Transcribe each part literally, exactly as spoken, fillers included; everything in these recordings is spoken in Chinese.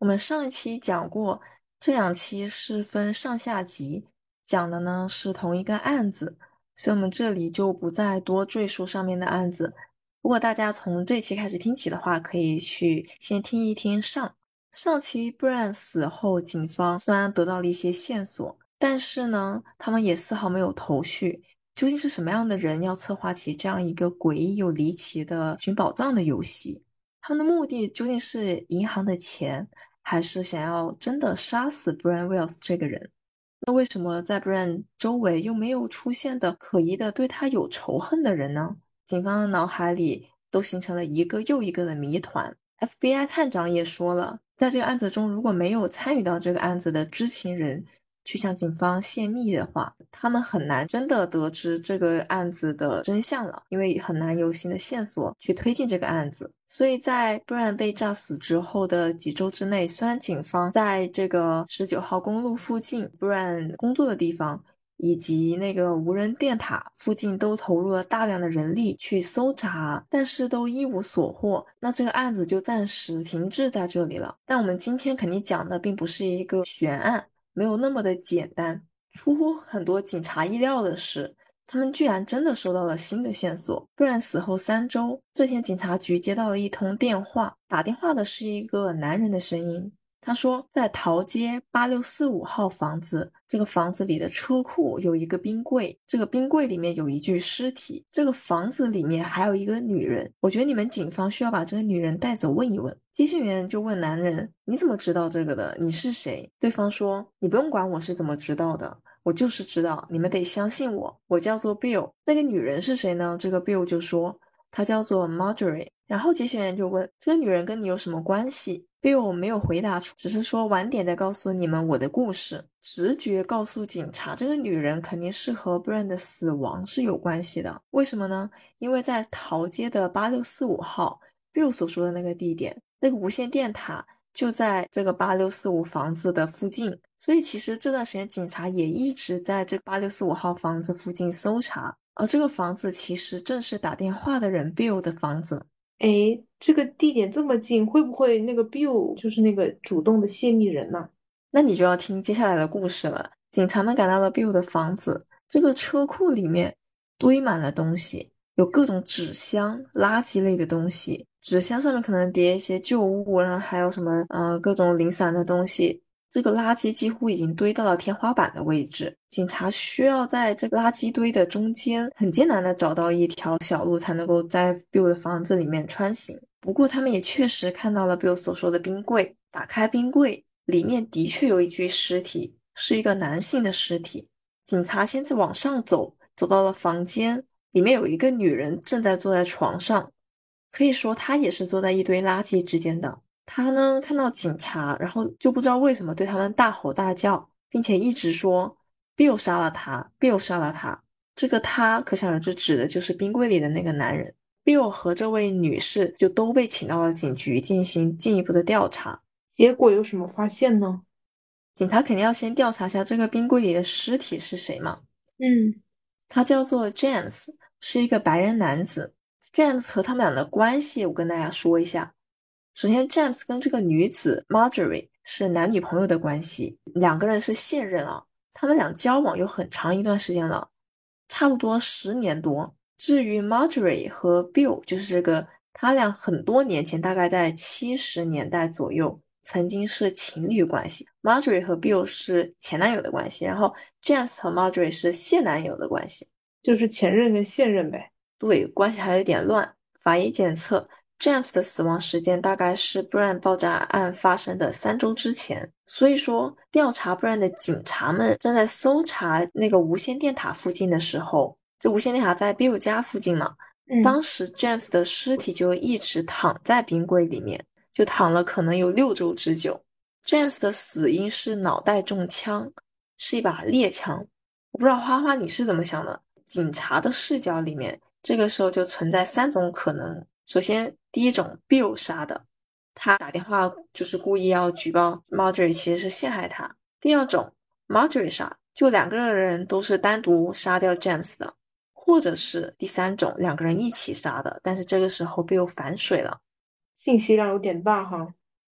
我们上一期讲过，这两期是分上下集，讲的呢是同一个案子，所以我们这里就不再多赘述上面的案子。如果大家从这期开始听起的话，可以去先听一听上上期 Brian 死后，警方虽然得到了一些线索，但是呢，他们也丝毫没有头绪。究竟是什么样的人要策划起这样一个诡异又离奇的寻宝藏的游戏？他们的目的究竟是银行的钱？还是想要真的杀死 Brian Wells 这个人？那为什么在 Brian 周围又没有出现的可疑的对他有仇恨的人呢？警方的脑海里都形成了一个又一个的谜团。F B I 探长也说了，在这个案子中，如果没有参与到这个案子的知情人去向警方泄密的话，他们很难真的得知这个案子的真相了，因为很难有新的线索去推进这个案子。所以在 Brian 被炸死之后的几周之内，虽然警方在这个十九号公路附近 Brian 工作的地方以及那个无人电塔附近都投入了大量的人力去搜查，但是都一无所获，那这个案子就暂时停滞在这里了。但我们今天肯定讲的并不是一个悬案，没有那么的简单。出乎很多警察意料的是，他们居然真的收到了新的线索。不然死后三周，这天警察局接到了一通电话，打电话的是一个男人的声音。他说，在桃街八六四五号房子，这个房子里的车库有一个冰柜，这个冰柜里面有一具尸体，这个房子里面还有一个女人。我觉得你们警方需要把这个女人带走问一问。接线员就问男人：你怎么知道这个的？你是谁？对方说：你不用管我是怎么知道的，我就是知道，你们得相信我，我叫做 Bill。那个女人是谁呢？这个 Bill 就说她叫做 Marjorie。然后接线员就问这个女人跟你有什么关系？Bill 没有回答出，只是说晚点再告诉你们我的故事。直觉告诉警察，这个女人肯定是和 Brian 的死亡是有关系的。为什么呢？因为在桃街的八六四五号 Bill 所说的那个地点，那个无线电塔就在这个八六四五房子的附近，所以其实这段时间警察也一直在这八六四五号房子附近搜查，而这个房子其实正是打电话的人 Bill 的房子。 诶，这个地点这么近，会不会那个 Bill 就是那个主动的泄密人呢？ 那你就要听接下来的故事了。警察们赶到了 Bill 的房子，这个车库里面堆满了东西，有各种纸箱、垃圾类的东西。纸箱上面可能叠一些旧物，然后还有什么呃各种零散的东西。这个垃圾几乎已经堆到了天花板的位置，警察需要在这个垃圾堆的中间很艰难的找到一条小路，才能够在 Bill 的房子里面穿行。不过他们也确实看到了 Bill 所说的冰柜，打开冰柜。里面的确有一具尸体，是一个男性的尸体。警察先是往上走，走到了房间，里面有一个女人正在坐在床上，可以说她也是坐在一堆垃圾之间的。她呢看到警察，然后就不知道为什么对他们大吼大叫，并且一直说 Bill 杀了他，Bill 杀了他。这个他可想而知指的就是冰柜里的那个男人。Bill 和这位女士就都被请到了警局进行进一步的调查。 结果有什么发现呢？ 警察肯定要先调查一下这个冰柜里的尸体是谁嘛。 嗯， 他叫做 James，是一个白人男子。James 和他们俩的关系，我跟大家说一下。首先，James 跟这个女子 Marjorie 是男女朋友的关系，两个人是现任啊。他们俩交往有很长一段时间了，差不多十年多。至于 Marjorie 和 Bill，就是这个他俩很多年前，大概在七十年代左右，曾经是情侣关系。Marjorie 和 Bill 是前男友的关系，然后 James 和 Marjorie 是现男友的关系。 就是前任跟现任呗。 对，关系还有点乱。法医检测，James 的死亡时间大概是 Brian 爆炸案发生的三周之前。所以说，调查 Brian 的警察们正在搜查那个无线电塔附近的时候，这无线电塔在 Bill 家附近嘛。当嗯， 时 James 的尸体就一直躺在冰柜里面，就躺了可能有六周之久。James 的死因是脑袋中枪，是一把猎枪。我不知道花花你是怎么想的？警察的视角里面，这个时候就存在三种可能。首先，第一种 Bill 杀的，他打电话就是故意要举报 Marjorie 其实是陷害他。第二种 Marjorie 杀，就两个人都是单独杀掉 James 的，或者是第三种两个人一起杀的，但是这个时候 Bill 反水了。 信息量有点大哈。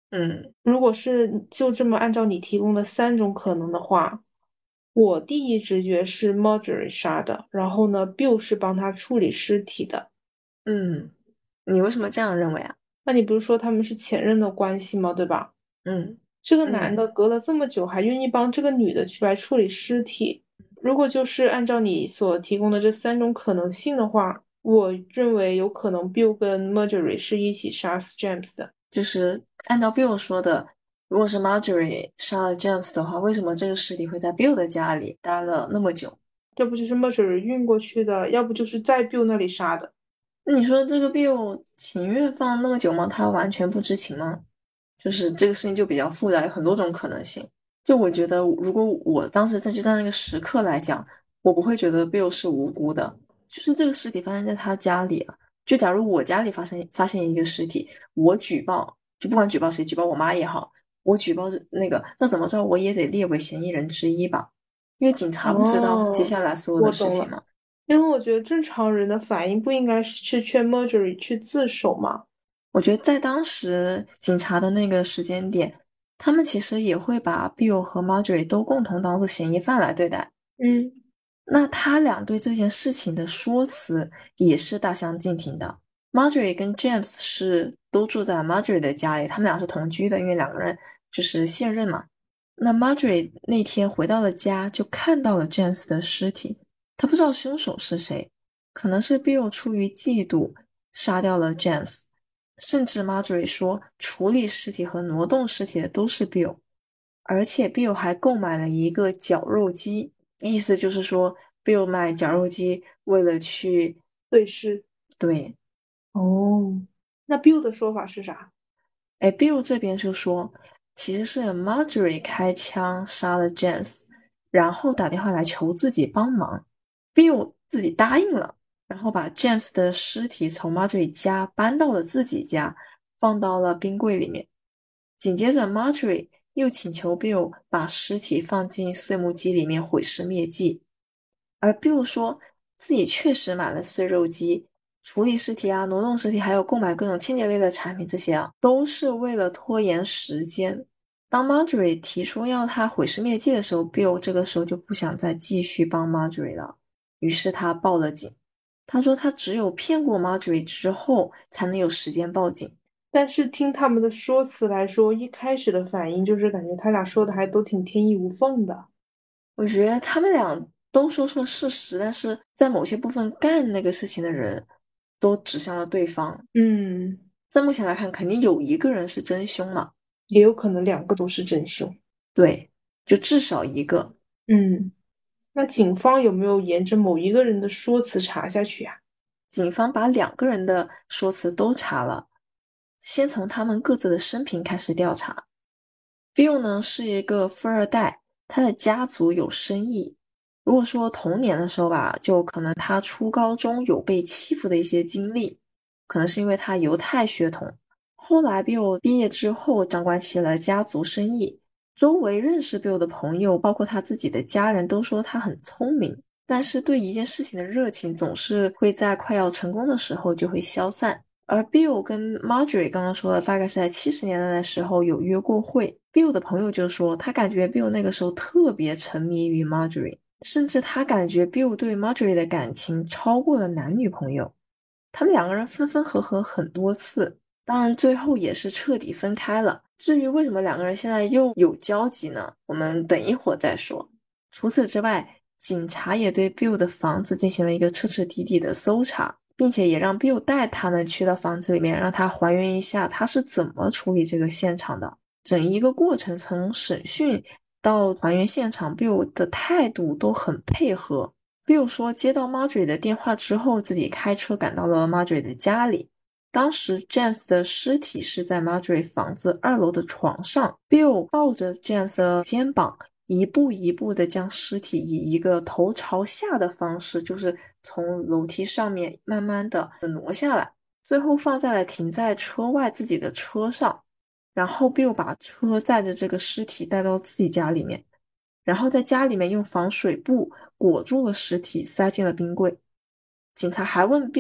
嗯如果是就这么按照你提供的三种可能的话，我第一直觉是 Marjorie 杀的，然后呢，Bill 是帮他处理尸体的。 嗯，你为什么这样认为啊？ 那你不是说他们是前任的关系吗？对吧？ 嗯这个男的嗯， 隔了这么久还愿意帮这个女的去来处理尸体，如果就是按照你所提供的这三种可能性的话，我认为有可能 Bill 跟 Marjorie 是一起杀死 James 的。 就是按照 Bill 说的，如果是 Marjorie 杀了 James 的话，为什么这个尸体会在 Bill 的家里待了那么久？ 要不就是 Marjorie 运过去的，要不就是在 Bill 那里杀的。 那你说这个 Bill 情愿放那么久吗？他完全不知情吗？就是这个事情就比较复杂，有很多种可能性。就我觉得，如果我当时再去在那个时刻来讲，我不会觉得 Bill 是无辜的。就是这个尸体发生在他家里啊，就假如我家里发生发现一个尸体，我举报，就不管举报谁，举报我妈也好，我举报这那个，那怎么着我也得列为嫌疑人之一吧？因为警察不知道接哦， 下来所有的我懂了。 事情嘛。 因为我觉得正常人的反应不应该是去劝 Marjorie 去自首吗？ 我觉得在当时警察的那个时间点，他们其实也会把 Bill 和 Marjorie 都共同当做嫌疑犯来对待。 嗯， 那他俩对这件事情的说辞也是大相径庭的。Marjorie 跟 James 是都住在 Marjorie 的家里，他们俩是同居的，因为两个人就是现任嘛。那 Marjorie 那天回到了家，就看到了 James 的尸体，他不知道凶手是谁，可能是 Bill 出于嫉妒杀掉了 James，甚至 Marjorie 说处理尸体和挪动尸体的都是 Bill，而且 Bill 还购买了一个绞肉机。意思就是说，Bill 买绞肉机为了去， 对，是。 对， 哦，那 Bill 的说法是啥？ 哎，Bill 这边就说，其实是 Marjorie 开枪杀了 James，然后打电话来求自己帮忙，Bill 自己答应了，然后把 James 的尸体从 Marjorie 家搬到了自己家，放到了冰柜里面。紧接着，Marjorie 又请求 Bill 把尸体放进碎木机里面毁尸灭迹。而 Bill 说自己确实买了碎肉机，处理尸体啊、挪动尸体，还有购买各种清洁类的产品，这些啊，都是为了拖延时间。当 Marjorie 提出要他毁尸灭迹的时候，Bill 这个时候就不想再继续帮 Marjorie 了，于是他报了警。他说他只有骗过 Marjorie 之后，才能有时间报警。 但是听他们的说辞来说，一开始的反应就是感觉他俩说的还都挺天衣无缝的。 我觉得他们俩都说出了事实，但是在某些部分干那个事情的人都指向了对方。 嗯， 在目前来看，肯定有一个人是真凶嘛， 也有可能两个都是真凶。 对，就至少一个。 嗯，那警方有没有沿着某一个人的说辞查下去呀？ 警方把两个人的说辞都查了，先从他们各自的生平开始调查。Bill 呢是一个富二代，他的家族有生意。如果说童年的时候吧，就可能他初高中有被欺负的一些经历，可能是因为他犹太血统。后来 Bill 毕业之后，掌管起了家族生意。周围认识 Bill 的朋友，包括他自己的家人都说他很聪明，但是对一件事情的热情总是会在快要成功的时候就会消散。而 Bill 跟 Marjorie 刚刚说的，大概是在七十年代的时候有约过会。Bill 的朋友就说，他感觉 Bill 那个时候特别沉迷于 Marjorie，甚至他感觉 Bill 对 Marjorie 的感情超过了男女朋友。他们两个人分分合合很多次，当然最后也是彻底分开了。至于为什么两个人现在又有交集呢？我们等一会儿再说。除此之外，警察也对 Bill 的房子进行了一个彻彻底底的搜查，并且也让 Bill 带他们去到房子里面，让他还原一下他是怎么处理这个现场的。整一个过程从审讯到还原现场，Bill 的态度都很配合。Bill 说，接到 Marjorie 的电话之后，自己开车赶到了 Marjorie 的家里。当时 James 的尸体是在 Marjorie 房子二楼的床上，Bill 抱着 James 的肩膀，一步一步的将尸体以一个头朝下的方式，就是从楼梯上面慢慢的挪下来，最后放在了停在车外自己的车上。然后 Bill 把车载着这个尸体带到自己家里面，然后在家里面用防水布裹住了尸体，塞进了冰柜。警察还问 Bill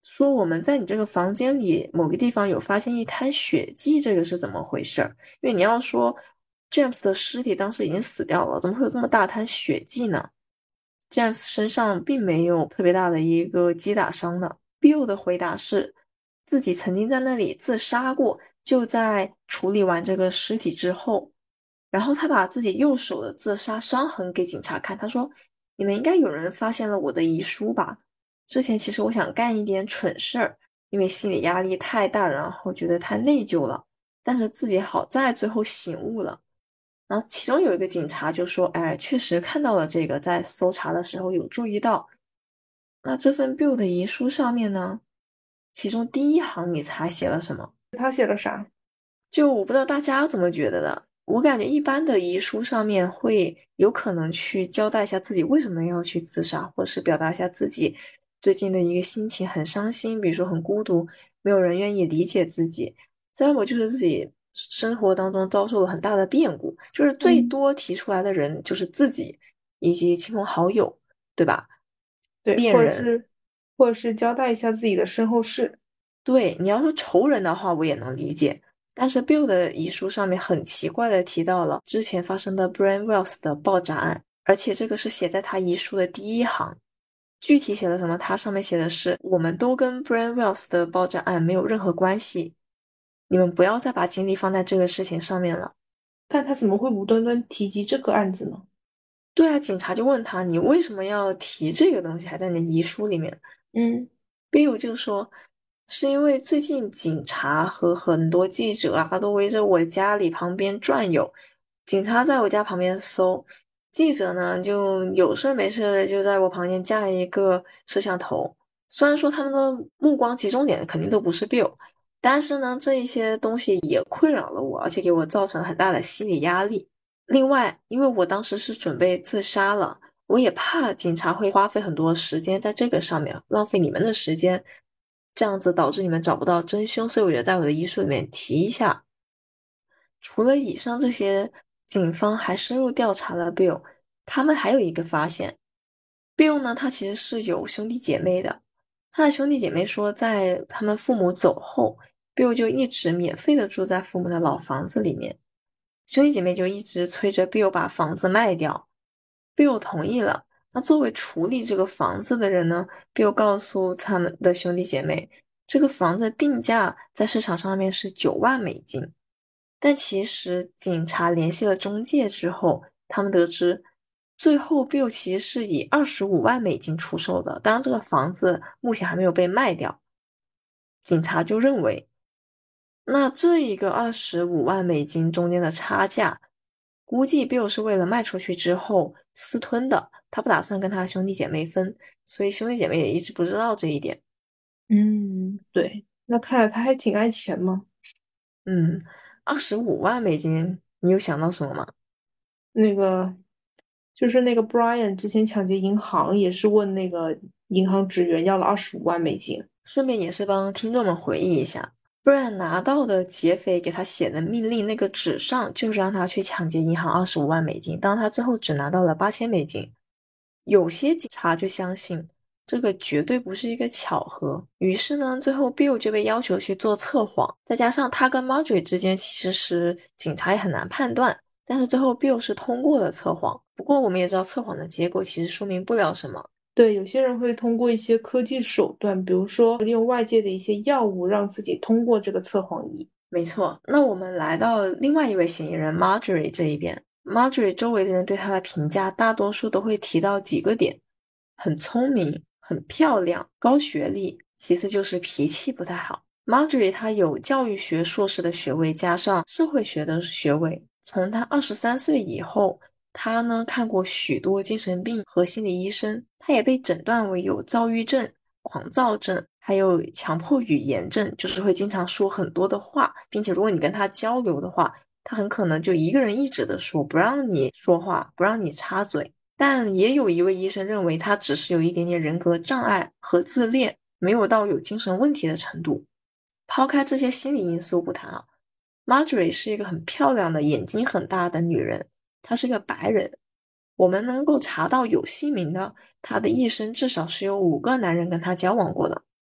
说我们在你这个房间里某个地方有发现一滩血迹，这个是怎么回事儿？因为你要说 James 的尸体当时已经死掉了，怎么会有这么大滩血迹呢？James 身上并没有特别大的一个击打伤的。Bill 的回答是自己曾经在那里自杀过，就在处理完这个尸体之后，然后他把自己右手的自杀伤痕给警察看，他说：“你们应该有人发现了我的遗书吧？之前其实我想干一点蠢事儿，因为心理压力太大，然后觉得太内疚了，但是自己好在最后醒悟了。”然后其中有一个警察就说：“哎，确实看到了这个，在搜查的时候有注意到。那这份 Bill 的遗书上面呢，其中第一行你猜写了什么？ 他写了啥？ 就我不知道大家怎么觉得的，我感觉一般的遗书上面会有可能去交代一下自己为什么要去自杀，或者是表达一下自己最近的一个心情很伤心，比如说很孤独，没有人愿意理解自己。再要么就是自己生活当中遭受了很大的变故，就是最嗯， 多提出来的人就是自己以及亲朋好友，对吧？ 对， 恋人。 或者是或者是交代一下自己的身后事。 对，你要说仇人的话，我也能理解。但是 Bill 的遗书上面很奇怪的提到了之前发生的 Brian Wells 的爆炸案，而且这个是写在他遗书的第一行。具体写了什么？他上面写的是：我们都跟 Brian Wells 的爆炸案没有任何关系，你们不要再把精力放在这个事情上面了。 但他怎么会无端端提及这个案子呢？ 对啊，警察就问他：你为什么要提这个东西，还在你的遗书里面？ 嗯 Bill 就说，是因为最近警察和很多记者啊都围着我家里旁边转悠，警察在我家旁边搜，记者呢就有事没事的就在我旁边架一个摄像头。虽然说他们的目光集中点肯定都不是 Bill，但是呢这一些东西也困扰了我，而且给我造成了很大的心理压力。另外，因为我当时是准备自杀了。我也怕警察会花费很多时间在这个上面，浪费你们的时间，这样子导致你们找不到真凶，所以我觉得在我的遗书里面提一下。除了以上这些，警方还深入调查了 Bill，他们还有一个发现，Bill 呢，他其实是有兄弟姐妹的，他的兄弟姐妹说，在他们父母走后，Bill 就一直免费的住在父母的老房子里面，兄弟姐妹就一直催着 Bill 把房子卖掉。Bill 同意了。那作为处理这个房子的人呢，Bill 告诉他们的兄弟姐妹，这个房子定价在市场上面是九万美金。但其实警察联系了中介之后，他们得知，最后 Bill 其实是以二十五万美金出售的。当然，这个房子目前还没有被卖掉。警察就认为，那这一个二十五万美金中间的差价，估计 Bill 是为了卖出去之后私吞的，他不打算跟他兄弟姐妹分，所以兄弟姐妹也一直不知道这一点。 嗯，对，那看来他还挺爱钱嘛。 嗯，二十五万美金，你有想到什么吗？ 那个就是那个 Brian 之前抢劫银行，也是问那个银行职员要了二十五万美金。 顺便也是帮听众们回忆一下，不然拿到的劫匪给他写的命令那个纸上，就是让他去抢劫银行二十五万美金，当他最后只拿到了八千美金。有些警察就相信这个绝对不是一个巧合，于是呢，最后 Bill 就被要求去做测谎，再加上他跟 Marjorie 之间其实是警察也很难判断，但是最后 Bill 是通过了测谎。不过我们也知道测谎的结果其实说明不了什么。 对，有些人会通过一些科技手段，比如说利用外界的一些药物，让自己通过这个测谎仪。 没错，那我们来到另外一位嫌疑人 Marjorie 这一边。Marjorie 周围的人对她的评价，大多数都会提到几个点：很聪明、很漂亮、高学历，其次就是脾气不太好。Marjorie 她有教育学硕士的学位，加上社会学的学位。从她二十三岁以后，她呢看过许多精神病和心理医生，她也被诊断为有躁郁症、狂躁症，还有强迫语言症，就是会经常说很多的话，并且如果你跟他交流的话，他很可能就一个人一直的说，不让你说话，不让你插嘴。但也有一位医生认为他只是有一点点人格障碍和自恋，没有到有精神问题的程度。抛开这些心理因素不谈啊，Marjorie 是一个很漂亮的、眼睛很大的女人，她是个白人。我们能够查到有姓名的，她的一生至少是有五个男人跟她交往过的。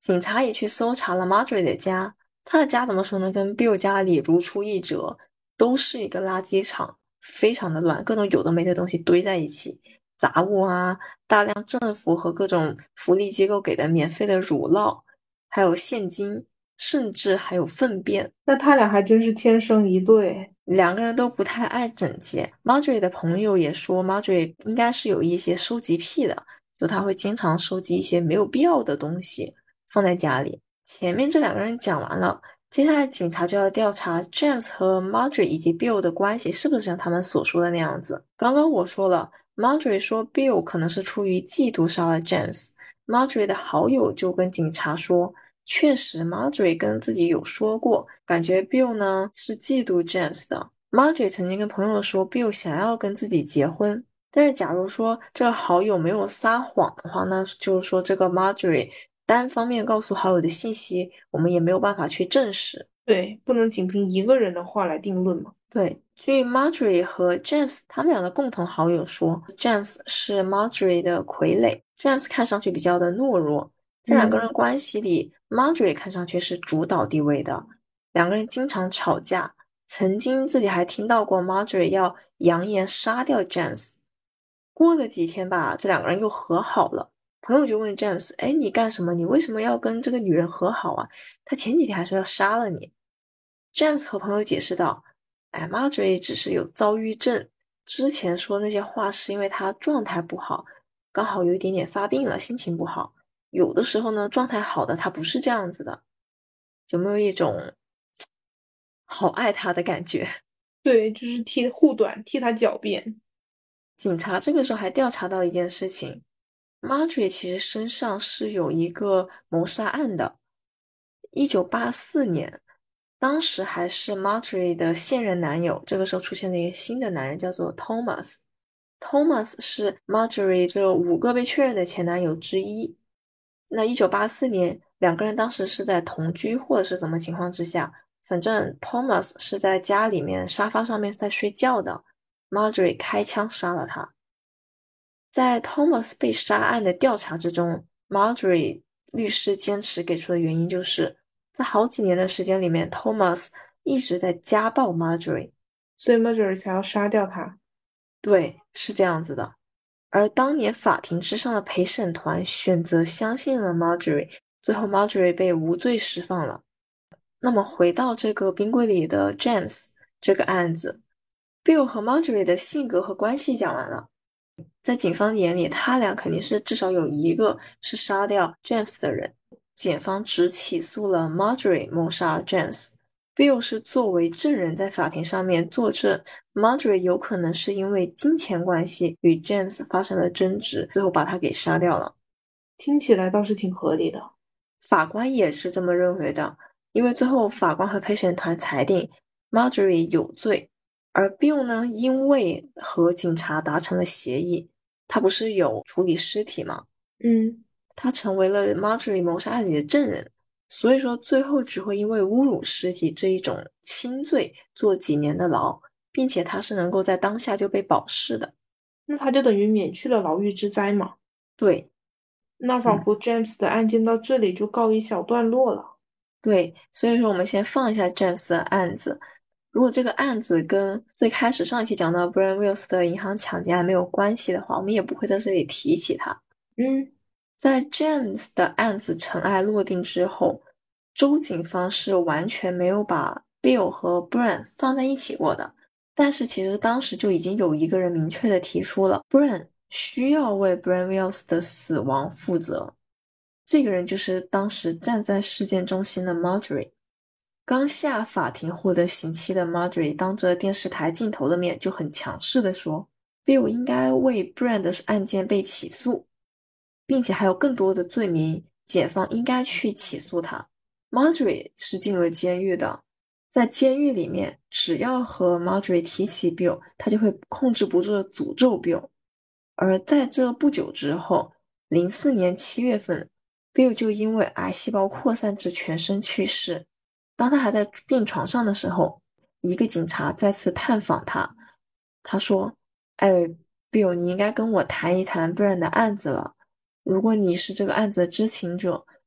警察也去搜查了 Marjorie 的家，她的家怎么说呢？跟 Bill 家里如出一辙，都是一个垃圾场，非常的乱，各种有的没的东西堆在一起，杂物啊，大量政府和各种福利机构给的免费的乳酪，还有现金，甚至还有粪便。 那他俩还真是天生一对。 两个人都不太爱整洁。Marjorie 的朋友也说，Marjorie 应该是有一些收集癖的，就他会经常收集一些没有必要的东西放在家里。前面这两个人讲完了，接下来警察就要调查 James 和 Marjorie 以及 Bill 的关系是不是像他们所说的那样子。刚刚我说了，Marjorie 说 Bill 可能是出于嫉妒杀了 James。Marjorie 的好友就跟警察说，确实 Marjorie 跟自己有说过，感觉 Bill 呢是嫉妒 James 的。Marjorie 曾经跟朋友说 Bill 想要跟自己结婚，但是假如说这个好友没有撒谎的话呢，就是说这个 Marjorie 单方面告诉好友的信息，我们也没有办法去证实。 对，不能仅凭一个人的话来定论嘛。 对，据 Marjorie 和 James 他们俩的共同好友说，James 是 Marjorie 的傀儡。James 看上去比较的懦弱，在两个嗯， 人关系里，Marjorie 看上去是主导地位的，两个人经常吵架。曾经自己还听到过 Marjorie 要扬言杀掉 James。过了几天吧，这两个人又和好了。朋友就问 James：“哎，你干什么？你为什么要跟这个女人和好啊？她前几天还说要杀了你。” James 和朋友解释道：“哎，Marjorie 只是有躁郁症，之前说那些话是因为她状态不好，刚好有一点点发病了，心情不好。有的时候呢，状态好的她不是这样子的。”有没有一种好爱她的感觉？ 对，就是替护短，替他狡辩。 警察这个时候还调查到一件事情，Marjorie 其实身上是有一个谋杀案的。一九八四年，当时还是 Marjorie 的现任男友，这个时候出现了一个新的男人，叫做 Thomas。Thomas 是 Marjorie 这五个被确认的前男友之一。那一九八四年，两个人当时是在同居或者是怎么情况之下，反正 Thomas 是在家里面沙发上面在睡觉的，Marjorie 开枪杀了他。在 Thomas 被杀案的调查之中，Marjorie 律师坚持给出的原因就是，在好几年的时间里面，Thomas 一直在家暴 Marjorie。 所以 Marjorie 才要杀掉他。 对，是这样子的。而当年法庭之上的陪审团选择相信了 Marjorie，最后 Marjorie 被无罪释放了。那么回到这个冰柜里的 James 这个案子，Bill 和 Marjorie 的性格和关系讲完了。在警方眼里，他俩肯定是至少有一个是杀掉 James 的人。检方只起诉了 Marjorie 谋杀 James。Bill 是作为证人在法庭上面作证，Marjorie 有可能是因为金钱关系与 James 发生了争执，最后把他给杀掉了。 听起来倒是挺合理的。 法官也是这么认为的，因为最后法官和陪审团裁定 Marjorie 有罪，而 Bill 呢，因为和警察达成了协议，他不是有处理尸体吗？ 嗯， 他成为了 Marjorie 谋杀案里的证人，所以说最后只会因为侮辱尸体这一种轻罪坐几年的牢，并且他是能够在当下就被保释的。 那他就等于免去了牢狱之灾嘛。 对，嗯。 那仿佛 James 的案件到这里就告一小段落了。 对，所以说我们先放一下 James 的案子。如果这个案子跟最开始上一期讲到 Brian Wills 的银行抢劫案没有关系的话，我们也不会在这里提起他。 嗯， 在 James 的案子尘埃落定之后，州警方是完全没有把 Bill 和 Brian 放在一起过的。但是其实当时就已经有一个人明确的提出了，Brian 需要为 Brian Wills 的死亡负责。这个人就是当时站在事件中心的 Marjorie。刚下法庭获得刑期的 Marjorie 当着电视台镜头的面就很强势地说，Bill 应该为 Brand 的案件被起诉，并且还有更多的罪名，检方应该去起诉他。Marjorie 是进了监狱的，在监狱里面，只要和 Marjorie 提起 Bill，他就会控制不住的诅咒 Bill。而在这不久之后，零四年七月份，Bill 就因为癌细胞扩散至全身去世。当他还在病床上的时候，一个警察再次探访他。他说：“哎，Bill，你应该跟我谈一谈 Brian 的案子了。如果你是这个案子的知情者，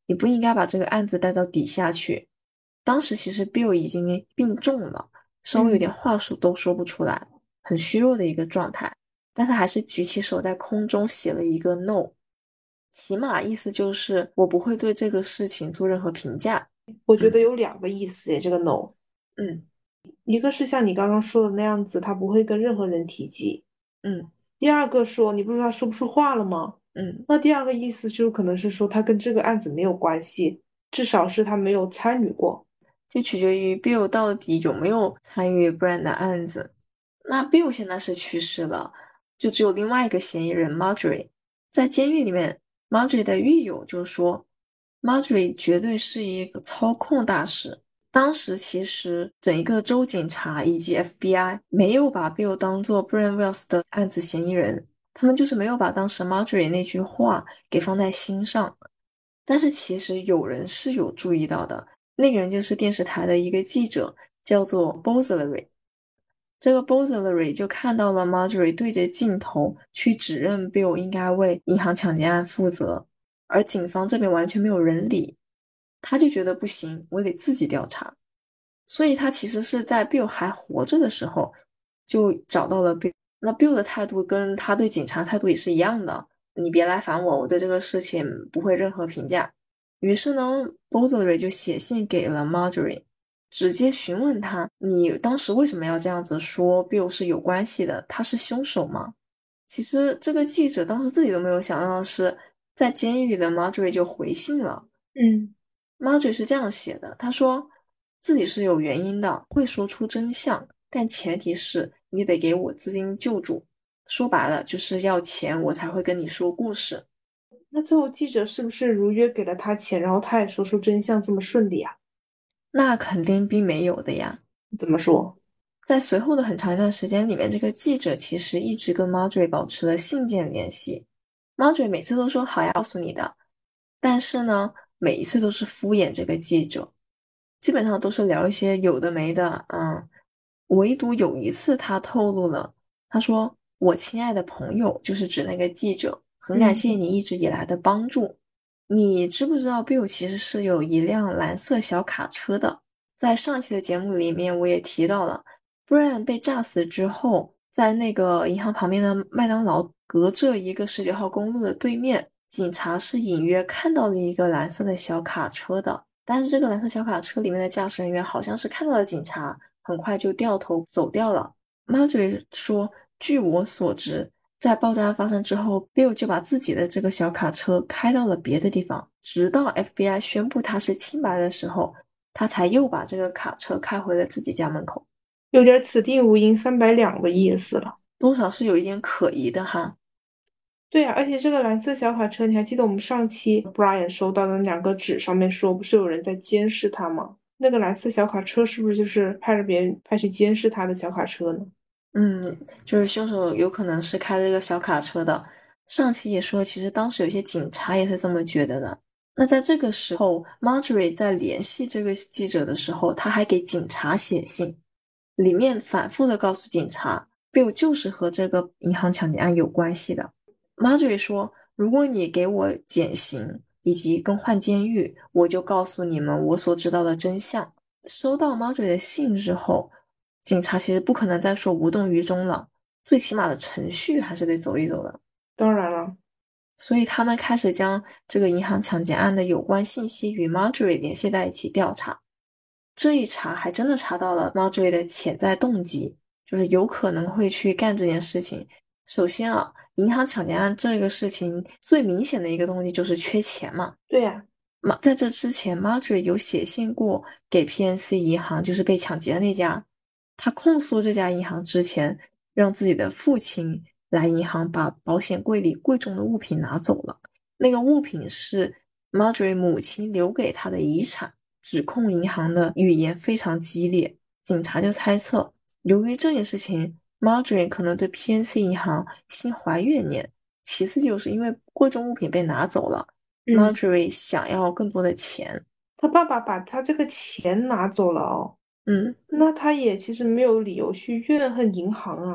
你不应该把这个案子带到底下去。当时其实 Bill 已经病重了，稍微有点嗯， 话说都说不出来，很虚弱的一个状态，但他还是举起手在空中写了一个 no，起码意思就是我不会对这个事情做任何评价。 我觉得嗯有两个意思耶，这个 no， 嗯一个是像你刚刚说的那样子，他不会跟任何人提及； 嗯第二个说，你不是说他说不出话了吗？ 嗯。 那第二个意思就可能是说他跟这个案子没有关系，至少是他没有参与过。 就取决于 Bill 到底有没有参与 Brian 的案子。那 Bill 现在是去世了，就只有另外一个嫌疑人 Marjorie。在监狱里面，Marjorie 的狱友就说，Marjorie 绝对是一个操控大师。当时其实整一个州警察以及 F B I 没有把 Bill 当做 Brian Wells 的案子嫌疑人，他们就是没有把当时 Marjorie 那句话给放在心上。但是其实有人是有注意到的，那个人就是电视台的一个记者，叫做 Bosley。这个 Bosley 就看到了 Marjorie 对着镜头去指认 Bill 应该为银行抢劫案负责，而警方这边完全没有人理，他就觉得不行，我得自己调查。所以他其实是在 Bill 还活着的时候就找到了 Bill。那 Bill 的态度跟他对警察态度也是一样的，你别来烦我，我对这个事情不会任何评价。于是呢 b o s l e y 就写信给了 Marjorie，直接询问他，你当时为什么要这样子说 Bill 是有关系的，他是凶手吗？其实这个记者当时自己都没有想到的是，在监狱里的 Marjorie 就回信了。 嗯， Marjorie 是这样写的，他说自己是有原因的，会说出真相，但前提是你得给我资金救助。说白了就是要钱，我才会跟你说故事。 那最后记者是不是如约给了他钱，然后他也说出真相，这么顺利啊？ 那肯定并没有的呀。 怎么说？ 在随后的很长一段时间里面，这个记者其实一直跟 Marjorie 保持了信件联系。Marjorie 每次都说好呀，告诉你的，但是呢，每一次都是敷衍这个记者，基本上都是聊一些有的没的，嗯，唯独有一次他透露了，他说：“我亲爱的朋友，就是指那个记者，很感谢嗯， 你一直以来的帮助。你知不知道 Bill 其实是有一辆蓝色小卡车的？在上期的节目里面我也提到了。” Brian 被炸死之后，在那个银行旁边的麦当劳，隔着一个十九号公路的对面，警察是隐约看到了一个蓝色的小卡车的。但是这个蓝色小卡车里面的驾驶人员好像是看到了警察，很快就掉头走掉了。Marjorie 说，据我所知，在爆炸案发生之后，Bill 就把自己的这个小卡车开到了别的地方，直到 F B I 宣布他是清白的时候，他才又把这个卡车开回了自己家门口。 有点此地无银三百两的意思了。 多少是有一点可疑的哈。 对呀，而且这个蓝色小卡车，你还记得我们上期 Brian 收到的两个纸上面说，不是有人在监视他吗？那个蓝色小卡车是不是就是派着别人派去监视他的小卡车呢？ 嗯，就是凶手有可能是开这个小卡车的。上期也说，其实当时有些警察也是这么觉得的。那在这个时候，Marjorie 在联系这个记者的时候，他还给警察写信，里面反复的告诉警察，Bill 就是和这个银行抢劫案有关系的。Marjorie 说，如果你给我减刑以及更换监狱，我就告诉你们我所知道的真相。收到 Marjorie 的信之后，警察其实不可能再说无动于衷了，最起码的程序还是得走一走的。 当然了， 所以他们开始将这个银行抢劫案的有关信息与 Marjorie 联系在一起调查。这一查还真的查到了 Marjorie 的潜在动机，就是有可能会去干这件事情。首先啊，银行抢劫案这个事情最明显的一个动机就是缺钱嘛。 对呀， 马在这之前，Marjorie 有写信过给 P N C 银行，就是被抢劫的那家。他控诉这家银行之前让自己的父亲来银行把保险柜里贵重的物品拿走了。那个物品是 Marjorie 母亲留给他的遗产。指控银行的语言非常激烈，警察就猜测，由于这件事情，Marjorie 可能对 P N C 银行心怀怨念。其次就是因为贵重物品被拿走了。 嗯， Marjorie 想要更多的钱。 他爸爸把他这个钱拿走了哦， 嗯， 那他也其实没有理由去怨恨银行啊。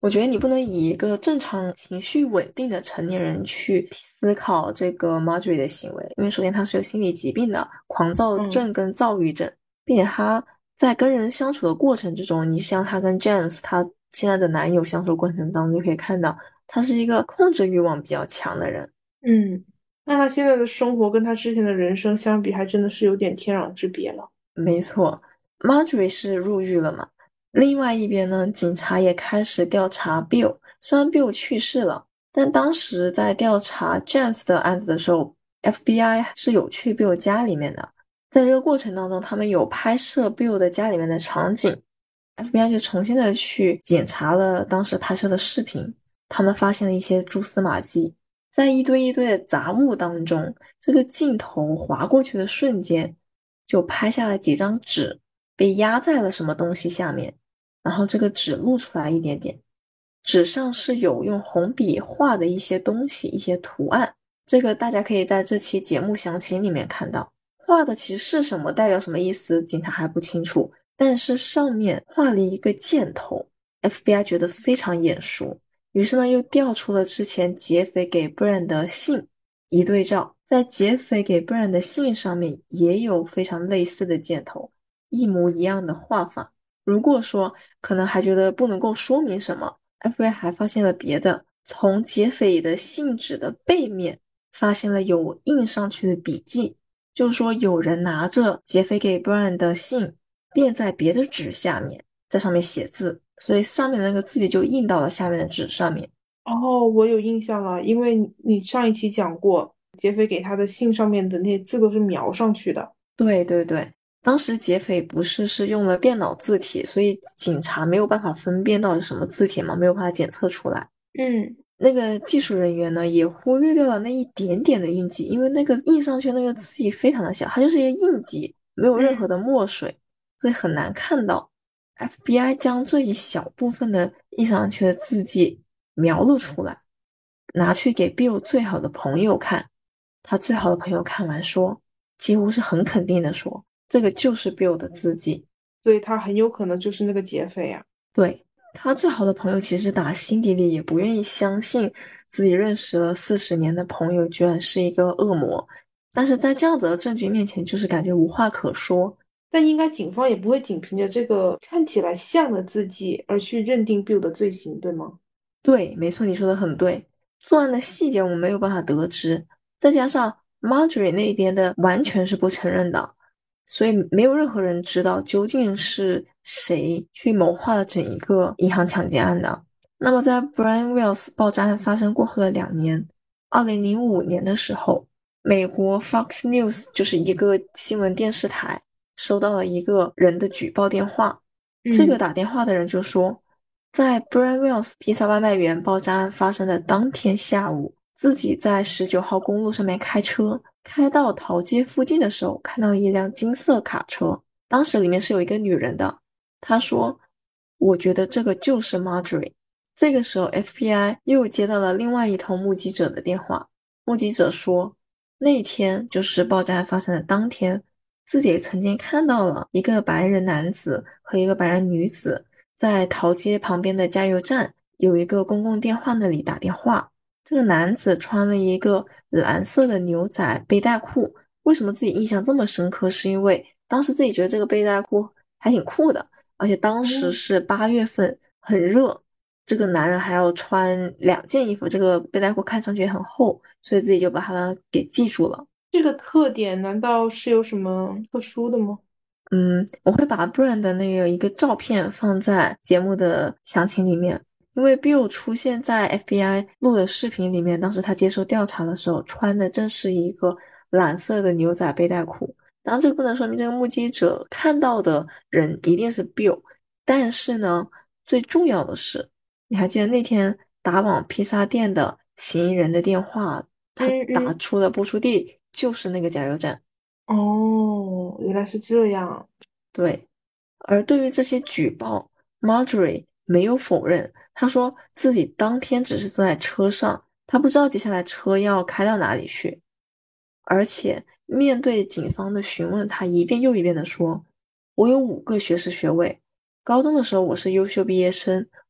我觉得你不能以一个正常情绪稳定的成年人去思考这个 Marjorie 的行为，因为首先他是有心理疾病的，狂躁嗯症跟躁郁症，并且他在跟人相处的过程之中，你像他跟 James 他现在的男友相处过程当中就可以看到，他是一个控制欲望比较强的人。 嗯，那他现在的生活跟他之前的人生相比，还真的是有点天壤之别了。 没错，Marjorie 是入狱了嘛？另外一边呢，警察也开始调查 Bill。虽然 Bill 去世了，但当时在调查 James 的案子的时候，F B I 是有去 Bill 家里面的。在这个过程当中，他们有拍摄 Bill 的家里面的场景，F B I 就重新的去检查了当时拍摄的视频，他们发现了一些蛛丝马迹。在一堆一堆的杂物当中，这个镜头划过去的瞬间。就拍下了几张纸，被压在了什么东西下面，然后这个纸露出来一点点，纸上是有用红笔画的一些东西，一些图案，这个大家可以在这期节目详情里面看到。画的其实是什么，代表什么意思，警察还不清楚，但是上面画了一个箭头，F B I 觉得非常眼熟，于是呢又调出了之前劫匪给 Brian 的信，一对照，在劫匪给 Brian 的信上面也有非常类似的箭头，一模一样的画法。如果说可能还觉得不能够说明什么，F B I 还发现了别的，从劫匪的信纸的背面发现了有印上去的笔记，就是说有人拿着劫匪给 Brian 的信垫在别的纸下面，在上面写字，所以上面的那个字迹就印到了下面的纸上面。 哦，我有印象了，因为你你上一期讲过，劫匪给他的信上面的那些字都是描上去的。 对对对，当时劫匪不是是用了电脑字体，所以警察没有办法分辨到底什么字体嘛，没有办法检测出来。 嗯那个技术人员呢，也忽略掉了那一点点的印记，因为那个印上去那个字迹非常的小，它就是一个印记，没有任何嗯， 的墨水，所以很难看到。F B I 将这一小部分的印上去的字迹描录出来，拿去给 Bill 最好的朋友看，他最好的朋友看完说，几乎是很肯定的说，这个就是 Bill 的字迹。 所以他很有可能就是那个劫匪啊。 对，他最好的朋友，其实打心底里也不愿意相信自己认识了四十年的朋友居然是一个恶魔，但是在这样子的证据面前，就是感觉无话可说。 但应该警方也不会仅凭着这个看起来像的字迹而去认定 Bill 的罪行，对吗？ 对，没错，你说的很对。作案的细节我们没有办法得知，再加上 Marjorie 那边的完全是不承认的，所以没有任何人知道究竟是谁去谋划了整一个银行抢劫案的。那么在 Brian Wells 爆炸案发生过后的两年，二零零五年的时候，美国 Fox News 就是一个新闻电视台，收到了一个人的举报电话。这个嗯， 打电话的人就说，在 Brian Wells 披萨外卖员爆炸案发生的当天下午，自己在十九号公路上面开车，开到桃街附近的时候，看到一辆金色卡车，当时里面是有一个女人的。他说：“我觉得这个就是 Marjorie。”这个时候，F B I 又接到了另外一通目击者的电话。目击者说，那天就是爆炸案发生的当天，自己曾经看到了一个白人男子和一个白人女子在桃街旁边的加油站有一个公共电话那里打电话。这个男子穿了一个蓝色的牛仔背带裤。为什么自己印象这么深刻？是因为当时自己觉得这个背带裤还挺酷的，而且当时哦， 是八月份，很热，这个男人还要穿两件衣服，这个背带裤看上去也很厚，所以自己就把它给记住了。 这个特点难道是有什么特殊的吗？ 嗯，我会把 Brian 的那个一个照片放在节目的详情里面，因为 Bill 出现在 F B I 录的视频里面，当时他接受调查的时候穿的正是一个蓝色的牛仔背带裤。当然，这个不能说明这个目击者看到的人一定是 Bill，但是呢，最重要的是，你还记得那天打往披萨店的嫌疑人的电话，他打嗯嗯， 出的播出地就是那个加油站。 哦，原来是这样。 对。而对于这些举报，Marjorie 没有否认，她说自己当天只是坐在车上，她不知道接下来车要开到哪里去。而且面对警方的询问，她一遍又一遍地说：“我有五个学士学位，高中的时候我是优秀毕业生，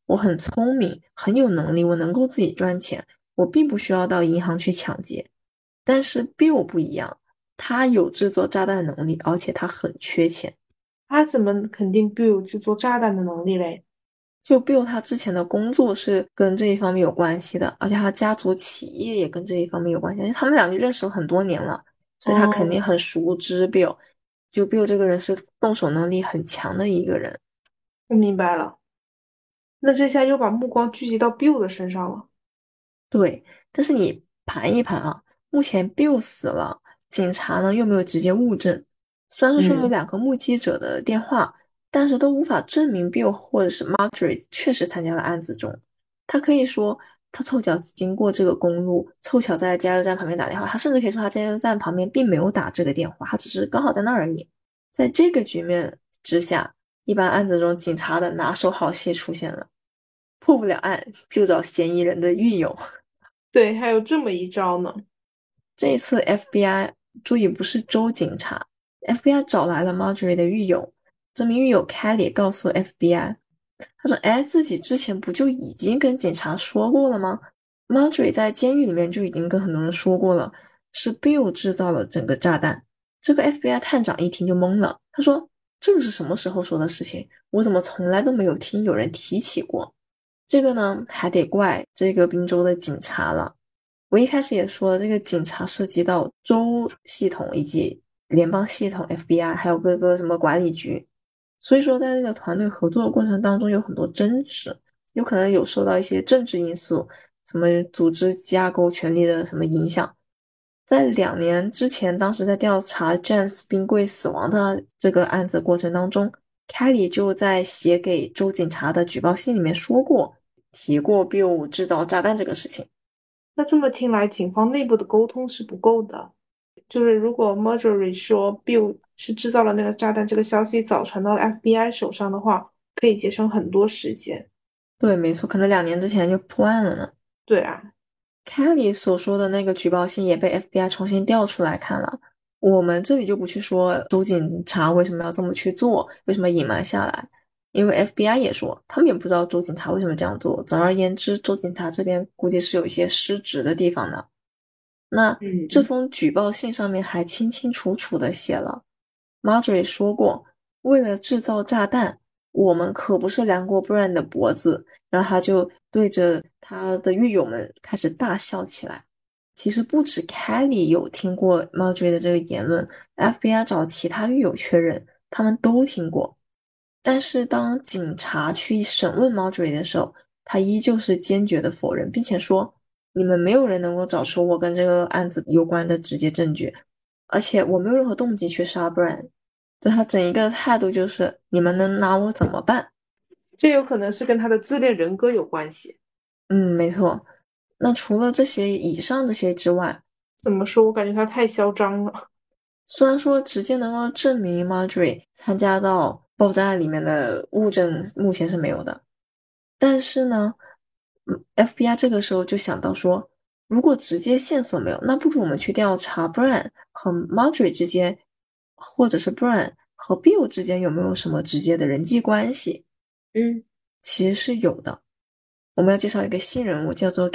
我很聪明，很有能力，我能够自己赚钱，我并不需要到银行去抢劫。但是 Bill 不一样，他有制作炸弹能力，而且他很缺钱。 他怎么肯定 Bill 制作炸弹的能力嘞？ 就 Bill 他之前的工作是跟这一方面有关系的，而且他家族企业也跟这一方面有关系，而且他们两个认识了很多年了，所以他肯定哦， 很熟知 Bill。就 Bill 这个人是动手能力很强的一个人。 我明白了。那这下又把目光聚集到 Bill 的身上了。 对，但是你盘一盘啊，目前 Bill 死了，警察呢又没有直接物证，虽然是说有嗯， 两个目击者的电话，但是都无法证明 Bill 或者是 Marjorie 确实参加了案子中。他可以说他凑巧经过这个公路，凑巧在加油站旁边打电话，他甚至可以说他加油站旁边并没有打这个电话，他只是刚好在那儿而已。在这个局面之下，一般案子中警察的拿手好戏出现了，破不了案就找嫌疑人的狱友。 对，还有这么一招呢。 这次 F B I 注意不是州警察，F B I 找来了 Marjorie 的狱友，这名狱友 Kelly 告诉 F B I，他说：“哎，自己之前不就已经跟警察说过了吗？Marjorie 在监狱里面就已经跟很多人说过了，是 Bill 制造了整个炸弹。”这个 F B I 探长一听就懵了，他说：“这个是什么时候说的事情？我怎么从来都没有听有人提起过？”这个呢，还得怪这个宾州的警察了。我一开始也说了，这个警察涉及到州系统以及联邦系统 F B I，还有各个什么管理局，所以说在这个团队合作的过程当中有很多争执，有可能有受到一些政治因素，什么组织架构权力的什么影响。在两年之前，当时在调查 James 冰柜死亡的这个案子过程当中，Kelly 就在写给州警察的举报信里面说过，提过 Bill 制造炸弹这个事情。 那这么听来，警方内部的沟通是不够的。就是如果 Marjorie 说 Bill 是制造了那个炸弹，这个消息早传到了 F B I 手上的话，可以节省很多时间。 对，没错，可能两年之前就破案了呢。 对啊， Kelly 所说的那个举报信也被 F B I 重新调出来看了。我们这里就不去说州警察为什么要这么去做，为什么隐瞒下来，因为 F B I 也说他们也不知道州警察为什么这样做。总而言之，州警察这边估计是有一些失职的地方的。那这嗯， 封举报信上面还清清楚楚的写了，Marjorie 说过，为了制造炸弹，我们可不是量过 Brian 的脖子，然后他就对着他的狱友们开始大笑起来。其实不止 Kelly 有听过 Marjorie 的这个言论，F B I 找其他狱友确认，他们都听过。但是当警察去审问 Marjorie 的时候，他依旧是坚决的否认，并且说你们没有人能够找出我跟这个案子有关的直接证据，而且我没有任何动机去杀 Brian。对他整一个态度就是你们能拿我怎么办？ 这有可能是跟他的自恋人格有关系。 嗯，没错。那除了这些以上这些之外， 怎么说？我感觉他太嚣张了。 虽然说直接能够证明 Marjorie 参加到爆炸案里面的物证目前是没有的，但是呢，嗯，F B I 这个时候就想到说，如果直接线索没有，那不如我们去调查 Brian 和 Marjorie 之间，或者是 Brian 和 Bill 之间有没有什么直接的人际关系。 嗯， 其实是有的。我们要介绍一个新人物，叫做